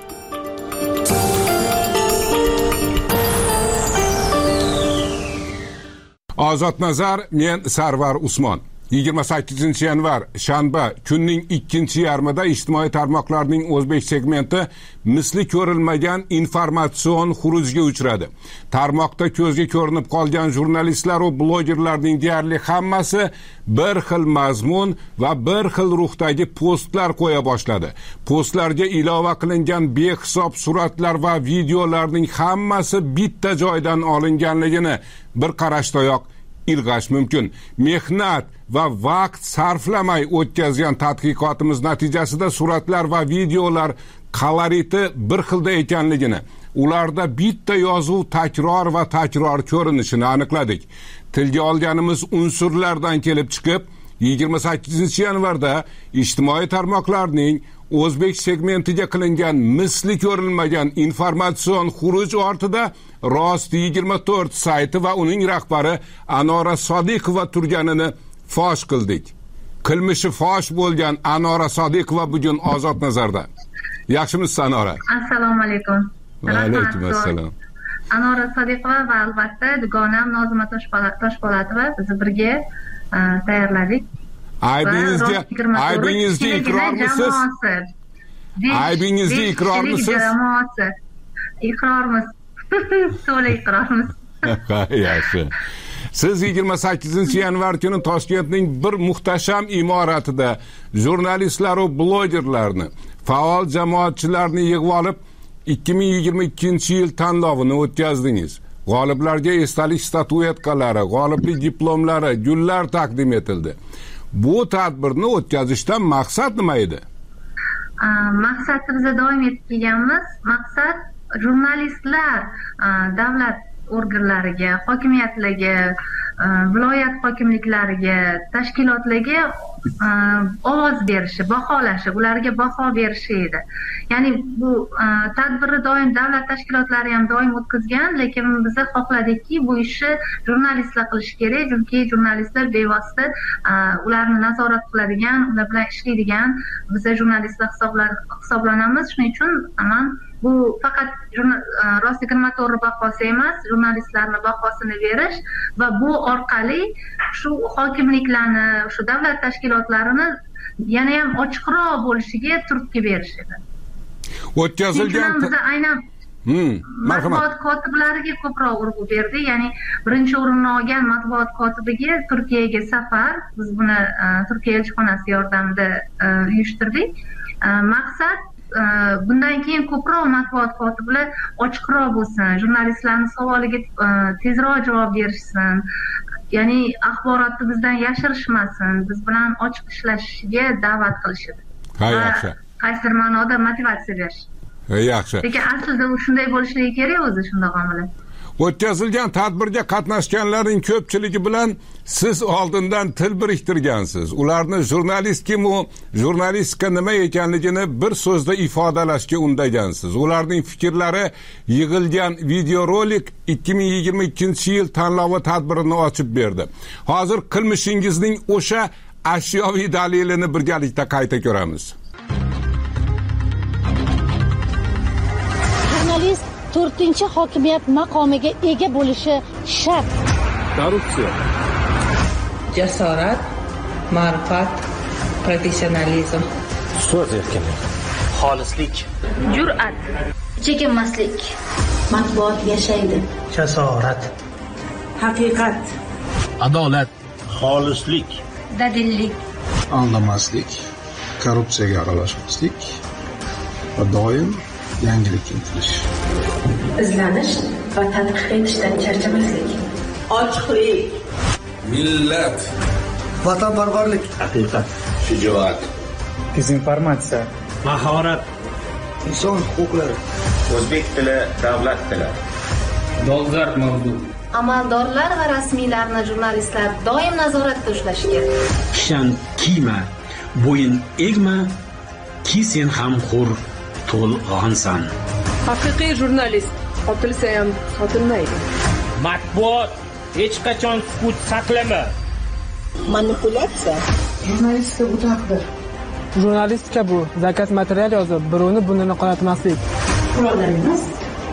Ozod nazar, men Sarvar Usmon. 28-yanvar shanba kunning 2-yarmida ijtimoiy tarmoqlarning o'zbek segmenti misli ko'rilmagan informatsion xurujga uchradi. Tarmoqda ko'zga ko'rinib qolgan jurnalistlar va blogerlarning deyarli hammasi bir xil mazmun va bir xil ruhdagi postlar qo'ya boshladi. Postlarga ilova qilingan behisob suratlar va videolarning hammasi bitta joydan olinganligini bir qarashdayoq ilg'ash mumkin. Mehnat va vaqt sarflamay o'tkazgan tadqiqotimiz natijasida suratlar va videolar koloriti bir xilda ekanligini, ularda bitta yozuv takror va takror ko'rinishini aniqladik. Tilga olganimiz unsurlardan kelib chiqib, 28-yanvarda ijtimoiy tarmoqlarning o'zbek segmentiga qilingan misli ko'rilmagan informatsion xuruj ortida Rost 24 sayti va uning rahbari Anora Sodiqova turganini fosh qildik. Qilmishi fosh bo'lgan Anora Sodiqova bugun Ozod nazarda. Yaxshimisiz Anora? Assalomu alaykum. Va alaykum assalom. Anora Sodiqova va albatta dugonam Nozima Toshpo'latova biz birga tayyorladik. Aybingizga iqrormisiz? Aybingizga iqrormisiz? Iqrormiz. To'la iqrormiz. Yaxshi. Siz 28-yanvar kuni Toshkentning bir muhtasham imoratida jurnalistlar va blogerlarni, faol jamoatchilarni yig'ib olib 2022-yil tanlovini o'tkazdingiz. G'oliblarga esdalik statuetkalari, g'oliblik diplomlari, gullar taqdim etildi. Bu tadbirni o'tkazishdan maqsad nima edi? Maqsadni biz doim aytib kelganmiz. Maqsad jurnalistlar davlat organlariga, hokimiyatlarga, viloyat hokimliklariga, tashkilotlarga ovoz berishi, baholashi, ularga baho berishi edi. Ya'ni bu tadbirni doim davlat tashkilotlari ham doim o'tkazgan, lekin biz xohladikki, bu ishni jurnalistlar qilishi kerak, chunki jurnalistlar bevosita ularni nazorat qiladigan, ular bilan ishlaydigan biz jurnalistlar hisoblanamiz. Shuning uchun men bu faqat Rost 24 bahosi emas, jurnalistlarni bahosini berish va bu orqali shu hokimliklarni, shu davlat tashkilotlarini yana ham ochiqroq bo'lishiga turtki berish edi. O'tkazilgan biz aynan matbuot kotiblariga ko'proq urg'u berdi. Ya'ni birinchi o'rinni olgan matbuot kotibiga Turkiyaga safar, biz buni Turkiya elchixonasi yordamida uyushtirdik. Maqsad bundan keyin ko'proq matbuot kotiblari ochiqroq bo'lsin, jurnalistlarning savoliga tezroq javob berishsin, ya'ni axborotni bizdan yashirishmasin, biz bilan ochiq ishlashiga da'vat qilishadi. Yaxshi. Qaysidir ma'noda motivatsiya berish. Yaxshi. Lekin aslida u shunday bo'lishligi kerak o'zi shunday homilar. O'tkazilgan tadbirga qatnashganlarning ko'pchiligi bilan siz oldindan til biriktirgansiz. Ularni jurnalist kim u, jurnalistika nima ekanligini bir so'zda ifodalashga undagansiz. Ularning fikrlari yig'ilgan videorolik 2022-yil tanlovi tadbirini ochib berdi. Hozir qilmishingizning o'sha ashyoviy dalilini birgalikda qayta ko'ramiz. Jurnalist 4-hokimiyat maqomiga ega bo'lishi shart. Korrupsiya. Jasorat, ma'rifat, professionalizm, so'z erkinligi, xolislik, jur'at, chekinmaslik, matbuot yashaydi. jasorat, haqiqat, adolat, xolislik, dadillik, aldamaslik, korrupsiyaga aralashmaslik va doim yangilikka intilish. izlanish va tadqiq etishdan charchamaslik, ochiqlik, Millat, vatanparvarlik, haqiqat, shijoat, dezinformatsiya, mahorat, inson huquqlari, o'zbek tili davlat tili, dolzarb mavzu, amaldorlar va rasmiylarni jurnalistlar doim nazoratda ushlashi kerak. kishan kiyma, bo'yin egma, ki sen ham hur to'lg'onsan. Haqiqiy jurnalist otilsa ham sotilmaydi. Matbuot hech qachon sukut saqlama. Manipulyatsiya. jurnalistika bu taqdir. Jurnalistika bu zakaz material yozib, birovni burnini qoratmaslik. Qurollarimiz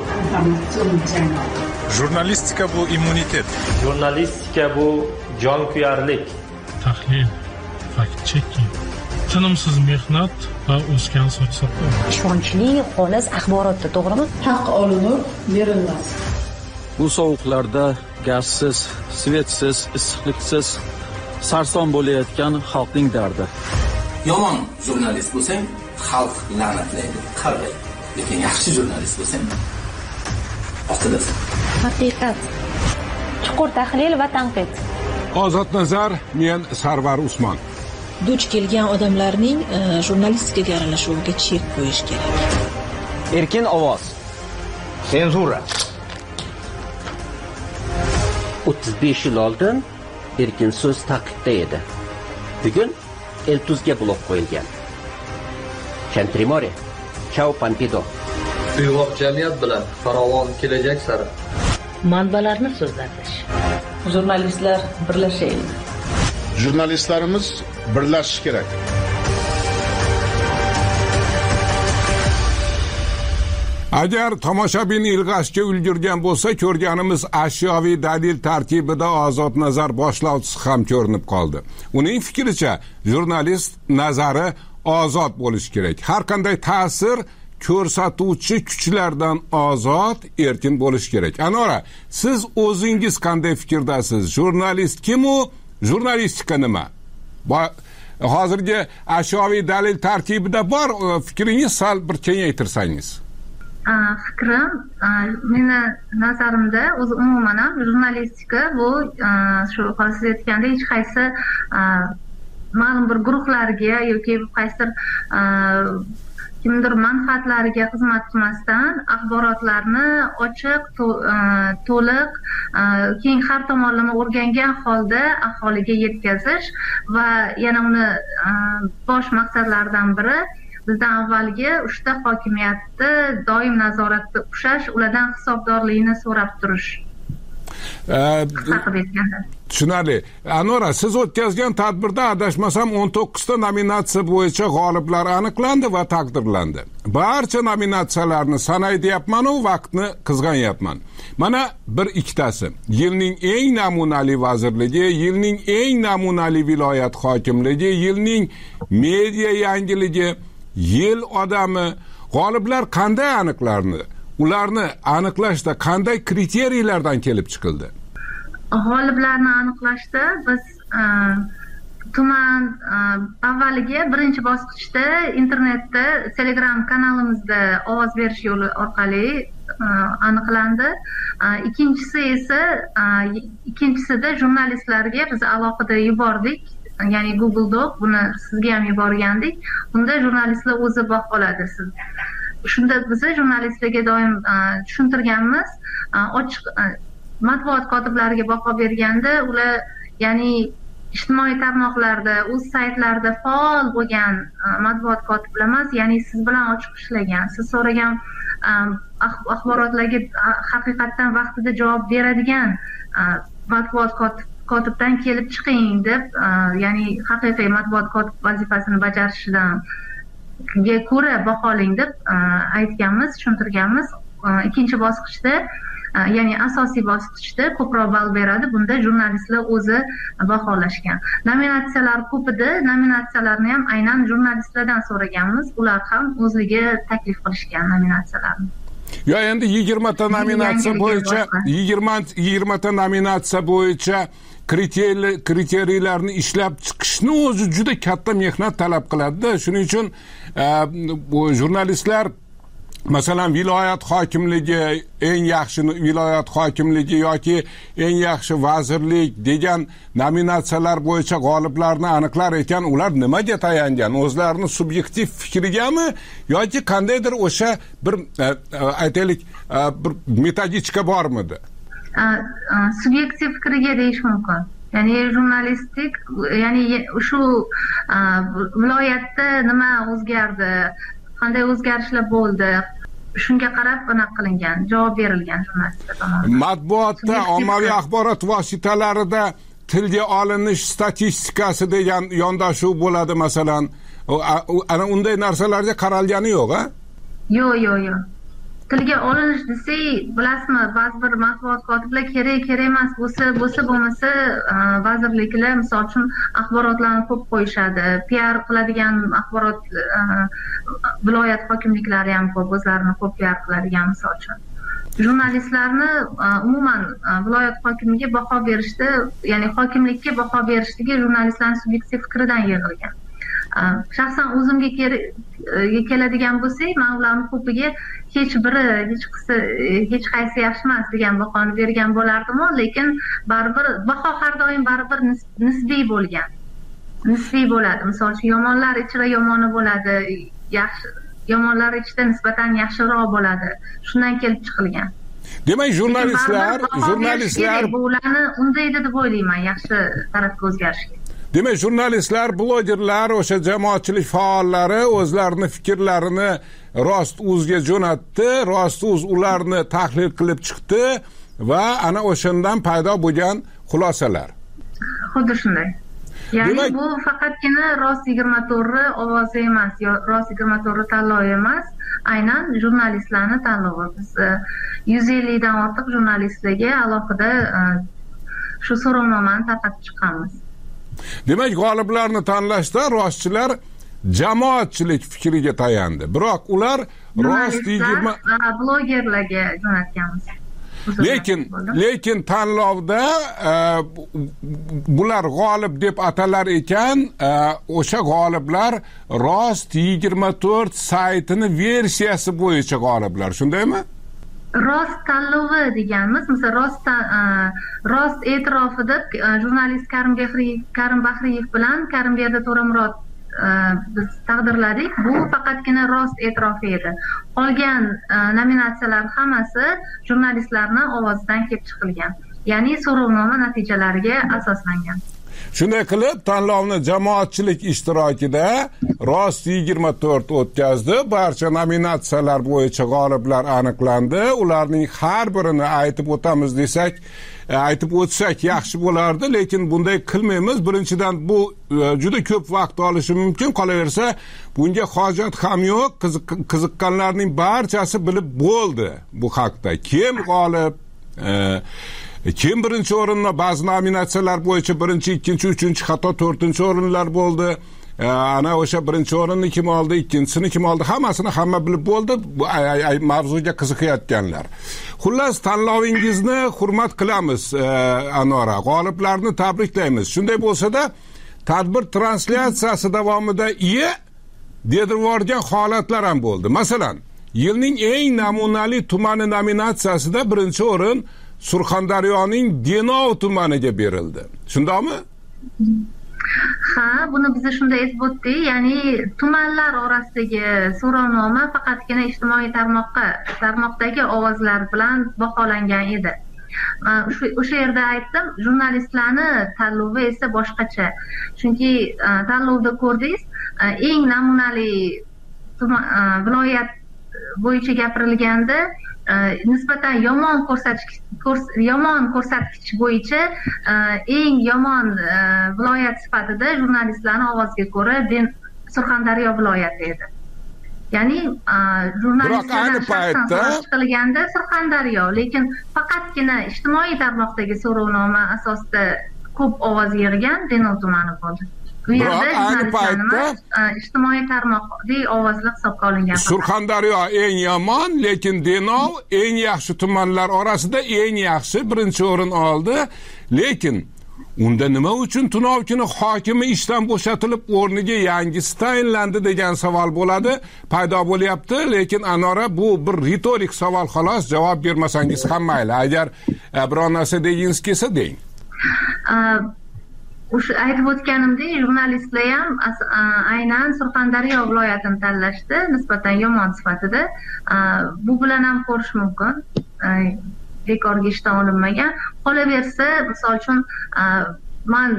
Jurnalistika bu immunitet. Jurnalistika bu jonkuyarlik. Tahlil, fakt checking, tinimsiz mehnat va o'sgan soch saqlash. ishonchli, xolis axborotda, to'g'rimi? Haq olinib, berilmas. Bu sovuqlarda gazsiz, svetsiz, issiqliksiz sarson bo'layotgan xalqning dardi. Yomon jurnalist bo'lsang, xalq la'natlaydi, qarg'aydi. Lekin yaxshi jurnalist bo'lsang, otilasan. Haqiqat, chuqur tahlil va tanqid. Ozod nazar, men Sarvar Usmon. Duch kelgan odamlarning jurnalistikaga aralashuviga chek qo'yish kerak. Erkin ovoz, senzura. 35 yil oldin erkin so'z taqiqda edi. Bugun Eltuzga blok qo'yilgan. Chantrimore, Chao Pampido. Uyg'oq jamiyat bilan farovon kelajak sari. Manbalarni so'zlatish. Jurnalistlar birlashaylik. Jurnalistlarimiz birlashishi kerak. Agar tomoshabin ilg'ashga ulgurgan bo'lsa, ko'rganimiz ashyoviy dalil tarkibida Ozod nazar boshlovchisi ham ko'rinib qoldi. Uning fikricha, jurnalist nazari ozod bo'lishi kerak. Har qanday ta'sir ko'rsatuvchi kuchlardan ozod, erkin bo'lishi kerak. Anora, siz o'zingiz qanday fikrdasiz? Jurnalist kim u? Jurnalistika nima? Hozirgi ashyoviy dalil tarkibida bor, fikringiz sal bir kengaytirsangiz. Fikrim, meni nazarimda o'zi umuman ham jurnalistika bu shu hozir aytgandek hech qaysi ma'lum bir guruhlarga yoki qaysidir kimdir manfaatlariga xizmat qilmasdan axborotlarni ochiq, to'liq, keng har tomonlama o'rgangan holda aholiga yetkazish va yana uni bosh maqsadlaridan biri bizdan avvalgi 3 ta hokimiyatni doim nazoratda ushlash, ulardan hisobdorlikni so'rab turish. Tushunarli. Anora, siz o'tkazgan tadbirda adashmasam 19 ta nominatsiya bo'yicha g'oliblar aniqlandi va taqdirlandi. Barcha nominatsiyalarni sanay deyapman-u, vaqtni qizg'anyapman. Mana bir ikkitasi. Yilning eng namunali vazirligi, yilning eng namunali viloyat hokimligi, yilning media yangiligi, yil odami. G'oliblar qanday aniqlandi? Ularni aniqlashda qanday kriteriyalardan kelib chiqildi? G'oliblarni aniqlashda biz tuman avvaliga birinchi bosqichda internetda Telegram kanalimizda ovoz berish yo'li orqali aniqlandi. Ikkinchisida jurnalistlarga biz alohida yubordik, ya'ni Google Doc, buni sizga ham yuborgandik. Bunda jurnalistlar o'zi baholadi. Shunda biz jurnalistlarga doim tushuntirganmiz, ochiq matbuot kotiblariga baho berganda ular, ya'ni ijtimoiy tarmoqlarda, o'z saytlarida faol bo'lgan matbuot kotiblar emas, ya'ni siz bilan ochiq ishlagan, siz so'ragan axborotlarga haqiqatdan vaqtida javob beradigan matbuot kotibdan kelib chiqing deb, ya'ni haqiqiy matbuot kotib vazifasini bajarishidan ko'ra baholang deb aytganmiz, tushuntirganmiz. Ikkinchi bosqichda, ya'ni asosiy bosqichda ko'proq ball beradi. Bunda jurnalistlar o'zi baholashgan. Nominatsiyalar ko'p edi. Nominatsiyalarni ham aynan jurnalistlardan so'raganmiz. Ular ham o'zligi taklif qilishgan nominatsiyalarni. Ya endi 20 ta nominatsiya bo'yicha 20 ta nominatsiya bo'yicha kriteriyalarni ishlab chiqishni o'zi juda katta mehnat talab qiladi. Shuning uchun bu jurnalistlar masalan viloyat hokimligi, eng yaxshi viloyat hokimligi yoki eng yaxshi vazirlik degan nominatsiyalar bo'yicha g'oliblarni aniqlar ekan, ular nimaga tayangan? O'zlarining subyektiv fikrigami yoki qandaydir o'sha bir aytaylik bir metodika bormidi? Subyektiv fikriga deyish mumkin. Ya'ni jurnalistik, ya'ni shu viloyatda nima o'zgardi, qanday o'zgarishlar bo'ldi, shunga qarab aniq qilingan, javob berilgan jurnalistlar tomonidan. Matbuotda, ommaviy axborot vositalarida tilga olinish statistikasi degan yondashuv bo'ladi masalan. Ana unday narsalarga qaralgani yo'q-a? Yo'q. Tilga olinish desak, bilasizmi, ba'zi bir matbuot kotiblar kerak emas bo'lmasa vazirliklar misol uchun axborotlarni ko'p qo'yishadi. PR qiladigan axborot viloyat hokimliklari ham ko'p, o'zlarini ko'p PR qiladigan misol uchun. Jurnalistlarni umuman viloyat hokimiga baho berishda, ya'ni hokimlikka baho berishdagi jurnalistlarning subyektiv fikridan yig'ilgan. Shaxsan o'zimga keladigan bo'lsak, men ularning ko'piga hech qaysi yaxshi emas degan bahoni bergan bo'lardim, lekin baribir baho har doim baribir nisbiy bo'lgan. Nisbiy bo'ladi. Misol uchun yomonlar ichida yomoni bo'ladi, yomonlar ichida nisbatan yaxshiroq bo'ladi. Shundan kelib chiqilgan. Demak, jurnalistlar bularni undaydi deb o'ylayman, yaxshi tarafga o'zgarishga. Demak, jurnalistlar, blogerlar, o'sha jamoatchilik faollari o'zlarini fikrlarini Rost.uzga jo'natdi, Rost.uz ularni tahlil qilib chiqdi va ana o'shandan paydo bo'lgan xulosalar. Xuddi shunday. Ya'ni bu faqatgina Rost24 ovozi emas, Rost24 tanlovi emas, aynan jurnalistlarni tanlovi. Biz 150 dan ortiq jurnalistlarga alohida shu so'rovnomani tarqatib chiqqanmiz. Demak, g'oliblarni tanlashda rostchilar jamoatchilik fikriga tayandi. Biroq ular Rost20 blogerlarga jo'natganmiz. Lekin tanlovda bular g'olib deb atalar ekan, o'sha g'oliblar Rost24 saytini versiyasi bo'yicha g'oliblar, shundaymi? Rost tanlovi deganmiz, masalan, Rost e'tirofida jurnalist Karim Bahriyev bilan Karimberdi To'ramurod biz taqdirladik. Bu faqatgina Rost e'tirofi edi. Qolgan nominatsiyalar hammasi jurnalistlarning ovozidan kelib chiqilgan. Ya'ni so'rovnoma natijalariga asoslangan. Shunday qilib, tanlovni jamoatchilik ishtirokida Rost24 o'tkazdi. Barcha nominatsiyalar bo'yicha g'oliblar aniqlandi. Ularning har birini aytib o'tamiz desak, aytib o'tsak yaxshi bo'lardi, lekin bunday qilmaymiz. Birinchidan bu juda ko'p vaqt olishi mumkin, qolaversa bunga hojat ham yo'q. Qiziqqanlarning barchasi bilib bo'ldi bu haqda. Kim g'olib, kim birinchi o'rinni, ba'zi nominatsiyalar bo'yicha birinchi, ikkinchi, uchinchi, hatto to'rtinchi o'rinlar bo'ldi. Ana o'sha birinchi o'rinni kim oldi, ikkinchisini kim oldi, hammasini hamma bilib bo'ldi. Mavzuga qiziqayotganlar. Xullas, tanlovingizni hurmat qilamiz, Anora. G'oliblarni tabriklaymiz. Shunday bo'lsa-da, tadbir translyatsiyasi davomida dedirvorgan holatlar ham bo'ldi. Masalan, yilning eng namunali tumani nominatsiyasida birinchi o'rin Surxondaryoning Denov tumaniga berildi. Shundaymi? Ha, buni biz shunda aytib o'tdik, ya'ni tumanlar orasidagi so'rovnoma faqatgina ijtimoiy tarmoqdagi ovozlar bilan baholangan edi. O'sha yerda aytdim, jurnalistlarni tanlovi esa boshqacha. Chunki tanlovda ko'rdingiz, eng namunali viloyat bo'yicha gapirilganda nisbatan yomon ko'rsatkich bo'yicha eng yomon viloyat sifatida jurnalistlarni ovoziga ko'ra Surxondaryo viloyati edi. Ya'ni jurnalistlardan shaxsan chiqilganda Surxondaryo, lekin faqatgina ijtimoiy tarmoqdagi so'rovnoma asosida ko'p ovoz yig'gan Denov tumani bo'ldi. Bu yerda jurnalistlarimiz ijtimoiy tarmoqli ovozli hisobga olingan. Surxondaryo eng yomon, lekin Denov eng yaxshi tumanlar orasida eng yaxshi birinchi o'rin oldi. Lekin unda nima uchun Tunovkini hokimi ishdan bo'shatilib o'rniga yangisi tayinlandi degan savol paydo bo'lyapti. Lekin Anora, bu bir ritorik savol xolos, javob bermasangiz ham mayli. Agar biror narsa degingiz kelsa deng. O'sha aytib o'tganimdek, jurnalistlar ham aynan Surxondaryo viloyatini tanlashdi nisbatan yomon sifatida. Bu bilan ham ko'rish mumkin. Bekorga ishdan olinmagan. Qolaversa, misol uchun men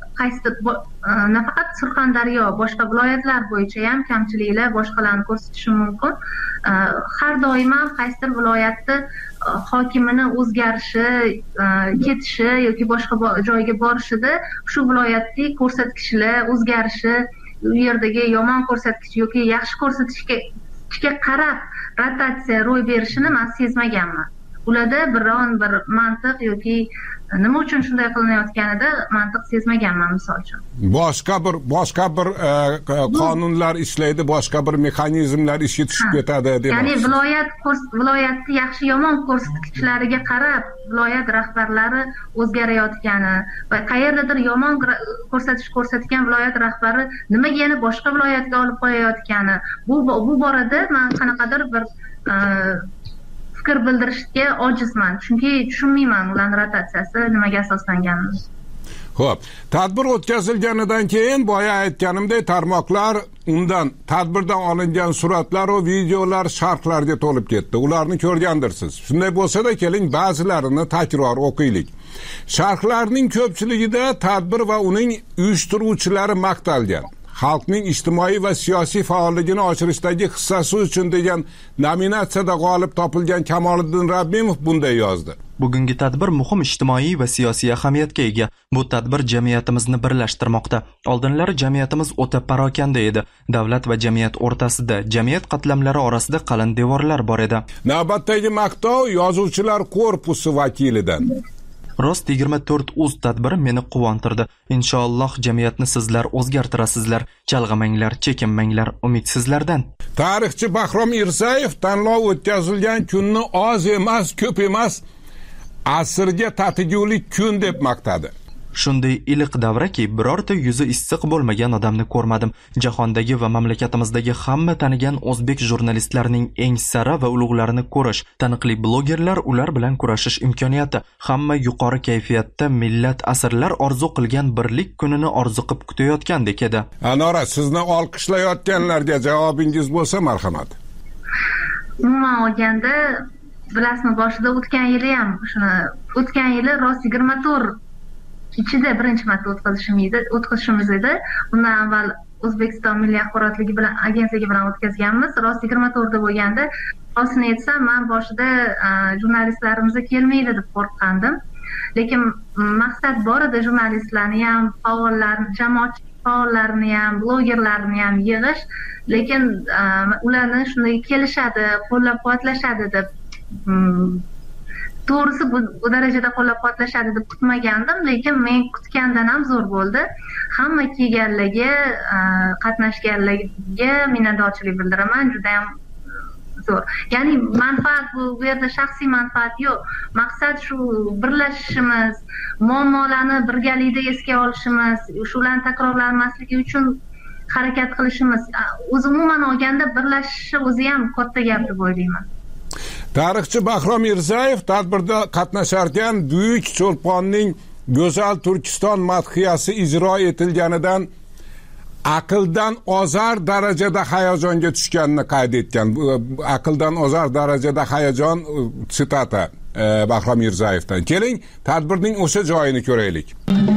nafaqat Surxondaryo, boshqa viloyatlar bo'yicha ham kamchiliklar boshqalarni ko'rsatishim mumkin. Har doim ham qaysidir viloyatda hokimini o'zgarishi, ketishi yoki boshqa joyga borishida shu viloyatdagi ko'rsatkichlar o'zgarishi, u yerdagi yomon ko'rsatkich yoki yaxshi ko'rsatkichga qarab rotatsiya ro'y berishini men sezmaganman. Ularda biron bir mantiq yoki nima uchun shunday qilinayotganida mantiq sezmaganman misol uchun. Boshqa bir qonunlar ishlaydi, boshqa bir mexanizmlar ishga tushib ketadi demak. Ya'ni viloyatni yaxshi yomon ko'rsatkichlariga qarab viloyat rahbarlari o'zgarayotgani va qayerdadir yomon ko'rsatkich ko'rsatgan viloyat rahbari nimaga yana boshqa viloyatga olib qo'yayotgani, bu borada men qanaqadir bir fikr bildirishga ojizman, chunki tushunmayman ularning rotatsiyasi nimaga asoslanganini. Xo'p, tadbir o'tkazilganidan keyin boya aytganimdek, tarmoqlar undan tadbirdan olingan suratlar va videolar sharhlarga to'lib ketdi. Ularni ko'rgandirsiz. Shunday bo'lsa-da, keling ba'zilarini takror o'qiylik. Sharhlarning ko'pchiligida tadbir va uning uyushtiruvchilari maqtalgan. Xalqning ijtimoiy va siyosiy faolligini oshirishdagi hissasi uchun degan nominatsiyada g'olib topilgan Kamoliddin Rabbimov bunday yozdi. Bugungi tadbir muhim ijtimoiy va siyosiy ahamiyatga ega. Bu tadbir jamiyatimizni birlashtirmoqda. Oldinlari jamiyatimiz o'ta parokanda edi. Davlat va jamiyat o'rtasida, jamiyat qatlamlari orasida qalin devorlar bor edi. Navbatdagi maqtov yozuvchilar korpusi vakilidan. Rost 24 uz tadbiri meni quvontirdi. Inshaalloh jamiyatni sizlar o'zgartirasizlar. Chalg'amanglar, chekinmanglar, umidsizlardan. Tarixchi Bahrom Irsayev tanlov o'tkazilgan kunni oz emas, ko'p emas, asrga tatigulik kun deb maqtadi. Shunday iliq davraki, birorta yuzi issiq bo'lmagan odamni ko'rmadim. Jahondagi va mamlakatimizdagi hamma tanigan o'zbek jurnalistlarining eng sara va ulug'larini ko'rish, taniqli blogerlar ular bilan kurashish imkoniyati, hamma yuqori kayfiyatda millat asrlar orzu qilgan birlik kunini orziqib kutayotgandek edi. Anora, sizni olqishlayotganlarga javobingiz bo'lsa marhamat. Umuman olganda, bilasizmi, boshida o'tgan yili rost 24 ichida birinchi marta o'tkazishimiz edi. Bundan avval O'zbekiston Milliy axborot agentligi bilan o'tkazganmiz. Rost 24da bo'lganda, rostini aytsam, men boshida jurnalistlarimiz kelmaydi deb qo'rqqandim. Lekin maqsad bor edi, jurnalistlarni ham, jamoat faollarini ham, blogerlarni ham yig'ish, lekin ularni shunday kelishadi, qo'llab-quvvatlashadi deb to'g'risi bu darajada qo'llab-quvvatlashadi deb kutmagandim, lekin men kutgandan ham zo'r bo'ldi. Hamma kelganlarga, qatnashganlarga minnatdorchilik bildiraman. Juda ham zo'r. Ya'ni manfaat bu yerda shaxsiy manfaat yo'q. Maqsad shu birlashishimiz, muammolarni birgalikda esga olishimiz, shularni takrorlanmasligi uchun harakat qilishimiz. O'zi umuman olganda birlashishi o'zi ham katta gap deb o'ylayman. Tarixchi Bahrom Mirzayev tadbirda qatnasharkan Buyuk Cho'lponning Go'zal Turkiston madhiyasi ijro etilganidan aqldan ozar darajada hayajonga tushganini qayd etgan. Aqldan ozar darajada hayajon sitata Bahrom Mirzayevdan. Keling, tadbirning o'sha joyini ko'raylik.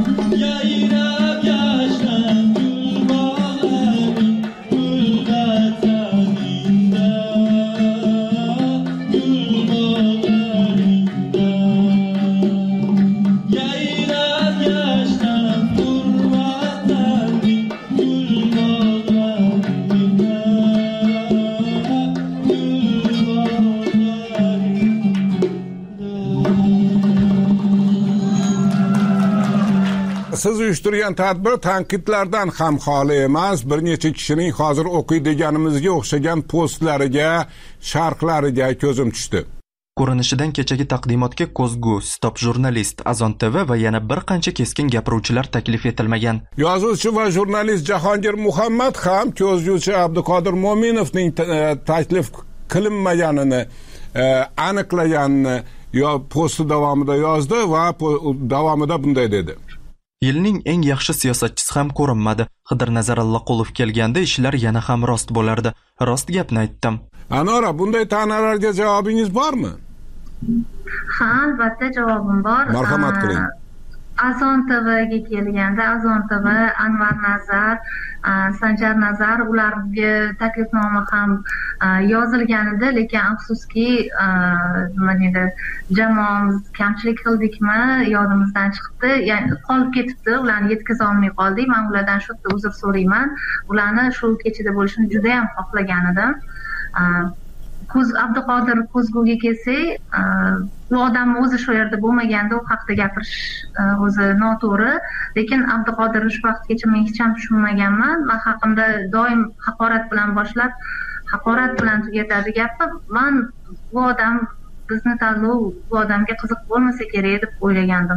Siz uyushtirgan tadbir tanqidlardan ham xoli emas. Bir necha kishining hozir o'qiydiganimizga o'xshagan postlariga, sharhlariga ko'zim tushdi. Ko'rinishidan kechagi taqdimotga Ko'zgu, Stop Jurnalist, Azon TV va yana bir qancha keskin gapiruvchilar taklif etilmagan. Yozuvchi va jurnalist Jahongir Muhammad ham ko'zguchi Abduqodir Mo'minovning taklif qilinmaganini aniqlaganini posti davomida yozdi va davomida bunday dedi. Yilning eng yaxshi siyosatchisi ham ko'rinmadi. Qidir Nazarallaqulov kelganda ishlar yana ham rost bo'lardi. Rost gapni aytdim. Anora, bunday ta'nalarga javobingiz bormi? Ha, albatta javobim bor. Marhamat qiling. Azon TVga kelganda Azon TV, Anvar Nazar, Sanjar Nazar ularga taklifnoma ham yozilganida, lekin afsuski nima deydi, jamoamiz kamchilik qildikmi, yodimizdan chiqdi, ya'ni qolib ketibdi, ularni yetkaza olmay qoldik. Men ulardan shu yerda uzr so'rayman. Ularni shu kechada bo'lishini juda ham xohlagan edim. Abduqodir Ko'zguga kelsak, bu odam o'zi shu yerda bo'lmaganda u haqida gapirish o'zi noto'g'ri, lekin Abduqodir shu vaqtgacha men hech ham tushunmaganman. Men haqimda doim haqorat bilan boshlab, haqorat bilan tugatadi gapni. Men bu odam bizni tanlov bu odamga qiziq bo'lmasa kerak deb o'ylagandim.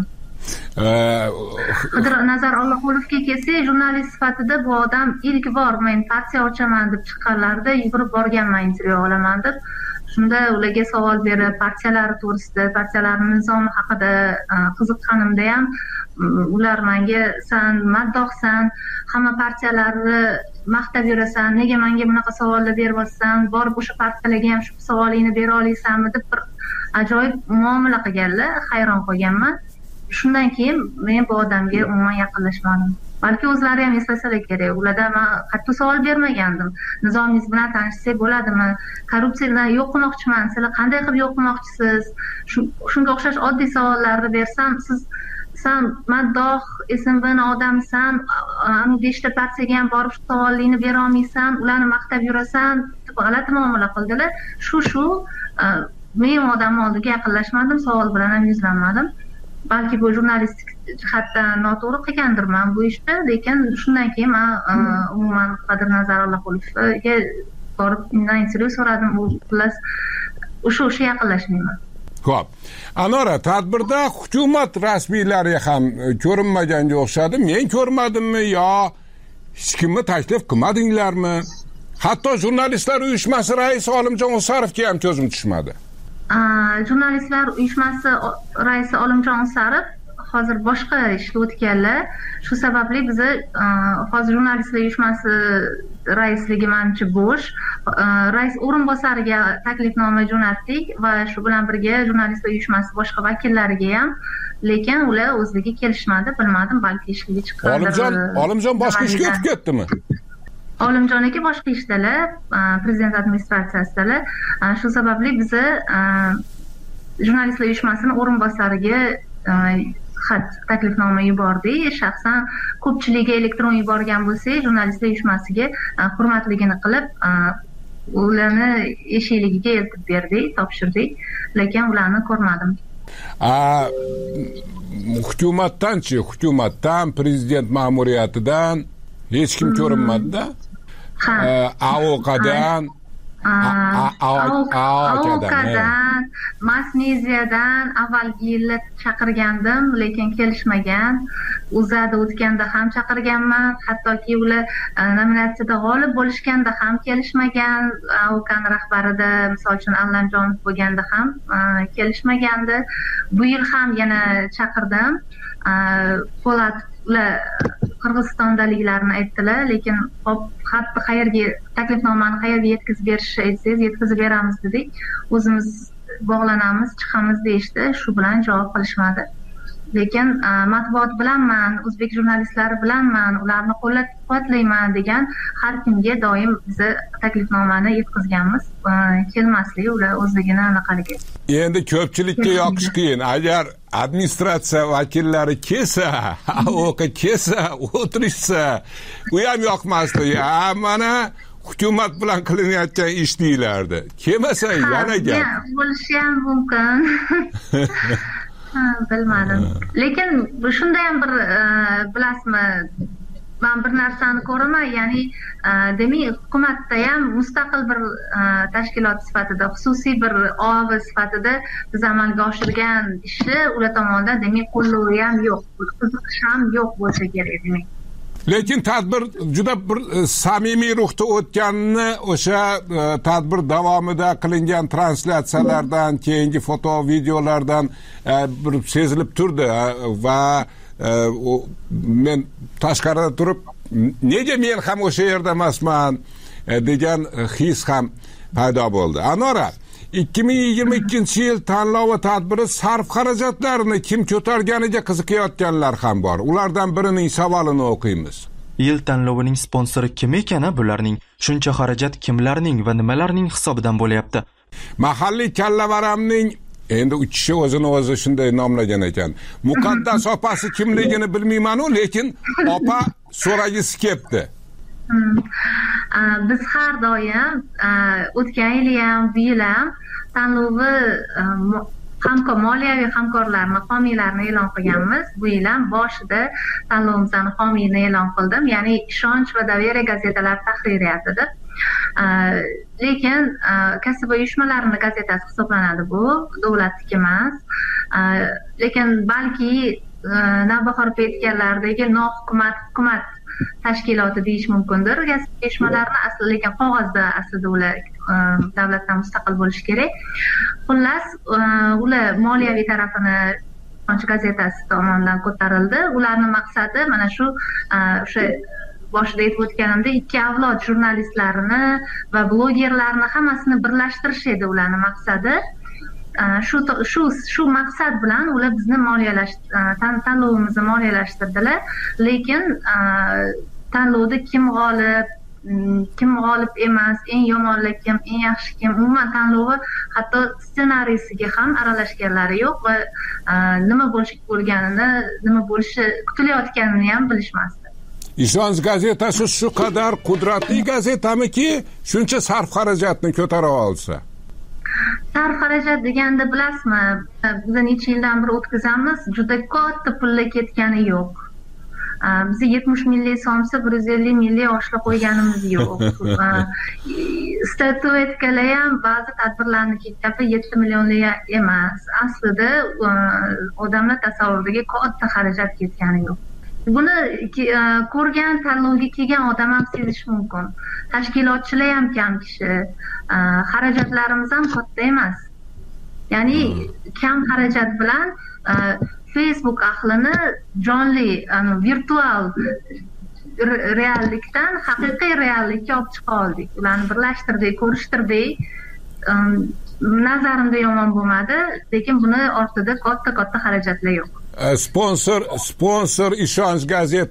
Qidir Nazar Alloqulovga kelsak, jurnalist sifatida bu odam ilk bor men partiya ochaman deb chiqqanlarida yugurib borganman intervyu olaman deb. Shunda ularga savol berib, partiyalar to'g'risida, partiyalarning nizomi haqida qiziqqanimda ham ular menga sen maddohsan, hamma partiyalarni maqtab yurasan, nega menga bunaqa savollar beryapsan, borib o'sha partiyalarga ham shu savolingni bera olaysanmi deb bir ajoyib muomala qilganlar, hayron qolganman. Shundan keyin men bu odamga umuman yaqinlashmadim. Balki o'zlari ham eslasalar kerak. Ulardan men qattiq savol bermagandim. Nizomingiz bilan tanishsak bo'ladimi? Korrupsiyadan yo'q qilmoqchiman. Sizlar qanday qilib yo'q qilmoqchisiz? Shunga o'xshash oddiy savollarni bersam, sen maddoh, SMVni odamsan, anu 5 ta partiyaga ham borib shu savolingni bera olmaysan, ularni maqtab yurasan, deb g'alati muomala qildilar. Shu men odamning oldiga yaqinlashmadim, savol bilan ham yuzlanmadim. Balki bu jurnalistik jihatdan noto'g'ri qilgandirman bu ishni, lekin shundan keyin men umuman Qidir Nazar Alloqulovga borib undan intervyu so'radim. U xullas o'sha yaqinlashmayman. Xo'p. Anora, tadbirda hukumat rasmiylari ham ko'rinmaganga o'xshadi. Men ko'rmadimmi yo hech kimni taklif qilmadinglarmi? Hatto jurnalistlar uyushmasi raisi Olimjon Usarovga ham ko'zim tushmadi. Jurnalistlar uyushmasi raisi Olimjon Usarov hozir boshqa ishga o'tganlar. Shu sababli biz hozir jurnalistlar uyushmasi raisligi menimcha bo'sh. Rais o'rinbosariga taklifnoma jo'natdik va shu bilan birga jurnalistlar uyushmasi boshqa vakillariga ham, lekin ular o'zligi kelishmadi, bilmadim, balki ishga chiqqandir. Olimjon boshqa ishga o'tib ketdimi? Olimjon aka boshqa ishdalar, prezident administratsiyasidalar. Shu sababli biz jurnalistlar uyushmasining o'rinbosariga xat taklifnoma yubordik. Shaxsan ko'pchiligiga elektron yuborgan bo'lsak, jurnalistlar uyushmasiga hurmatligini qilib, ularni eshikligiga eltib berdik, topshirdik, lekin ularni ko'rmadim. Hukumatdan, prezident ma'muriyatidan hech kim ko'rinmadi-da. AOQdan AOKdan, Mass-Mediadan avvalgi yillar chaqirgandim, lekin kelishmagan. UZAda o'tganda ham chaqirganman, hattoki ular nominatsiyada g'olib bo'lishganda ham kelishmagan. AOKning rahbarida, misol uchun Allamjonov bo'lganda ham kelishmagandi. Bu yil ham yana chaqirdim. Po'lat ular Qirg'izistondaliklarni aytdilar, lekin xatni qayerga, taklifnomani qayerga yetkazib berishni aytsangiz, yetkazib beramiz dedik. O'zimiz bog'lanamiz, chiqamiz deyishdi. Shu bilan javob qilishmadi. Lekin matbuot bilanman, o'zbek jurnalistlari bilanman, ularni qo'llab-quvvatlayman degan har kimga doim biz taklifnomani yetkazganmiz. Kelmaslik ular o'zligini anaqaligi. Endi ko'pchilikka yoqish qiyin. Agar administratsiya vakillari kelsa, AOK kelsa, o'tirishsa, u ham yoqmasdi. Mana hukumat bilan qilinayotgan ish deyilardi. Kelmasa yana gap. Bo'lishi ham mumkin. Bilmadim. Lekin shunda ham bir bilasizmi, men bir narsani ko'raman, ya'ni demak hukumatda ham mustaqil bir tashkilot sifatida, xususiy bir OAV sifatida biz amalga oshirgan ishni ular tomonidan demak qo'llovi ham yo'q, qiziqish ham yo'q bo'lsa kerak demak. Lekin tadbir juda bir samimiy ruhda o'tganini o'sha tadbir davomida qilingan translyatsiyalardan, keyingi foto videolardan bir sezilib turdi va men tashqarida turib nega men ham o'sha yerda emasman degan his ham paydo bo'ldi. Anora, 2022-yil tanlovi tadbiri sarf xarajatlarini kim ko'targaniga qiziqayotganlar ham bor. Ulardan birining savolini o'qiymiz. Yil tanlovining sponsori kim ekani, bularning shuncha xarajat kimlarning va nimalarning hisobidan bo'lyapti? Mahalliy kallavaramning endi uchishi o'zini o'zi shunday nomlagan ekan. Muqaddas opasi kimligini bilmayman-u, lekin opa so'ragisi kelibdi. Biz har doim o'tgan yil ham, bu yil ham tanlovi moliyaviy hamkorlarni, homiylarni e'lon qilganmiz. Bu yil ham boshida tanlovimizning homiyini e'lon qildim, ya'ni Ishonch va Daveriya gazetalari tahririyatidir. Lekin kasb uyushmalarining gazetasi hisoblanadi, bu davlatniki emas. Lekin balki Navbahor aytganlaridagi hukumat tashkiloti deyish mumkindir. Kasb uyushmalarini asli, lekin qog'ozda aslida ular davlatdan mustaqil bo'lishi kerak. Xullas, ular moliyaviy tarafini Ishonch gazetasi tomonidan ko'tarildi. Ularning maqsadi mana shu o'sha boshida aytib o'tganimdek, ikki avlod jurnalistlarini va blogerlarni hammasini birlashtirish edi ularning maqsadi. Shu maqsad bilan ular bizni tanlovimizni moliyalashtirdilar. Lekin tanlovda kim g'olib emas, eng yomonlik kim, eng yaxshi kim, umuman tanlovi hatto ssenariysiga ham aralashganlari yo'q va nima bo'lganini, nima bo'lishi kutilayotganini ham bilishmasdi. Ishonch gazetasi shu qadar qudratli gazetamiki, shuncha sarf xarajatni ko'tara olsa? Sarf xarajat deganda bilasizmi, biz necha yildan beri o'tkazamiz, juda katta pullar ketgani yo'q. Biz 70 milliy so'msa 150 milliy oshli qo'yganimiz yo'q. Statuetkalar ham ba'zi tadbirlarni ketgapi 7 millionlik emas. Aslida odamlar tasavvuriga katta xarajat ketgani yo'q. Buni ko'rgan, tanlovga kelgan odam ham sezishi mumkin. Tashkilotchilar ham kam kishi, xarajatlarimiz ham katta emas. Ya'ni kam xarajat bilan Facebook ahlini jonli, virtual reallikdan haqiqiy reallikka olib chiqa oldik. Ularni birlashtirdik, ko'rishtirdik. Nazarimda yomon bo'lmadi, lekin buni ortida katta xarajatlar yo'q. Sponsor Ishonch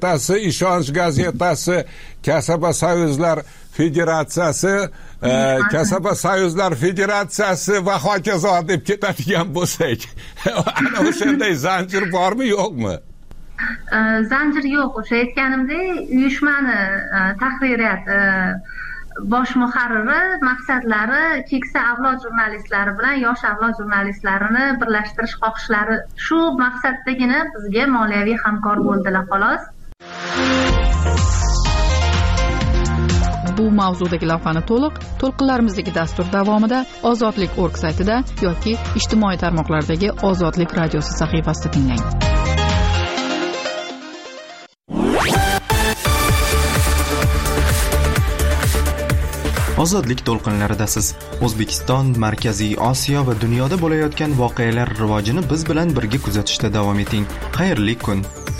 gazetasi, Kasaba Soyuzlar Federatsiyasi, Kasaba Soyuzlar Federatsiyasi va hokazo deb ketadigan bo'lsak, ana o'shanday zanjir bormi, yo'qmi? Zanjir yo'q. O'sha aytganimdek, uyushmani tahririyat bosh muharriri maqsadlari keksa avlod jurnalistlari bilan yosh avlod jurnalistlarini birlashtirish xohishlari shu maqsaddagina bizga moliyaviy hamkor bo'ldilar, xolos. bu mavzudagi lavhani to'lqinlarimizdagi dastur davomida ozodlik.org saytida yoki ijtimoiy tarmoqlardagi Ozodlik radiosi sahifasida tinglang. Ozodlik to'lqinlaridasiz. O'zbekiston, Markaziy Osiyo va dunyoda bo'layotgan voqealar rivojini biz bilan birga kuzatishda davom eting. Xayrli kun.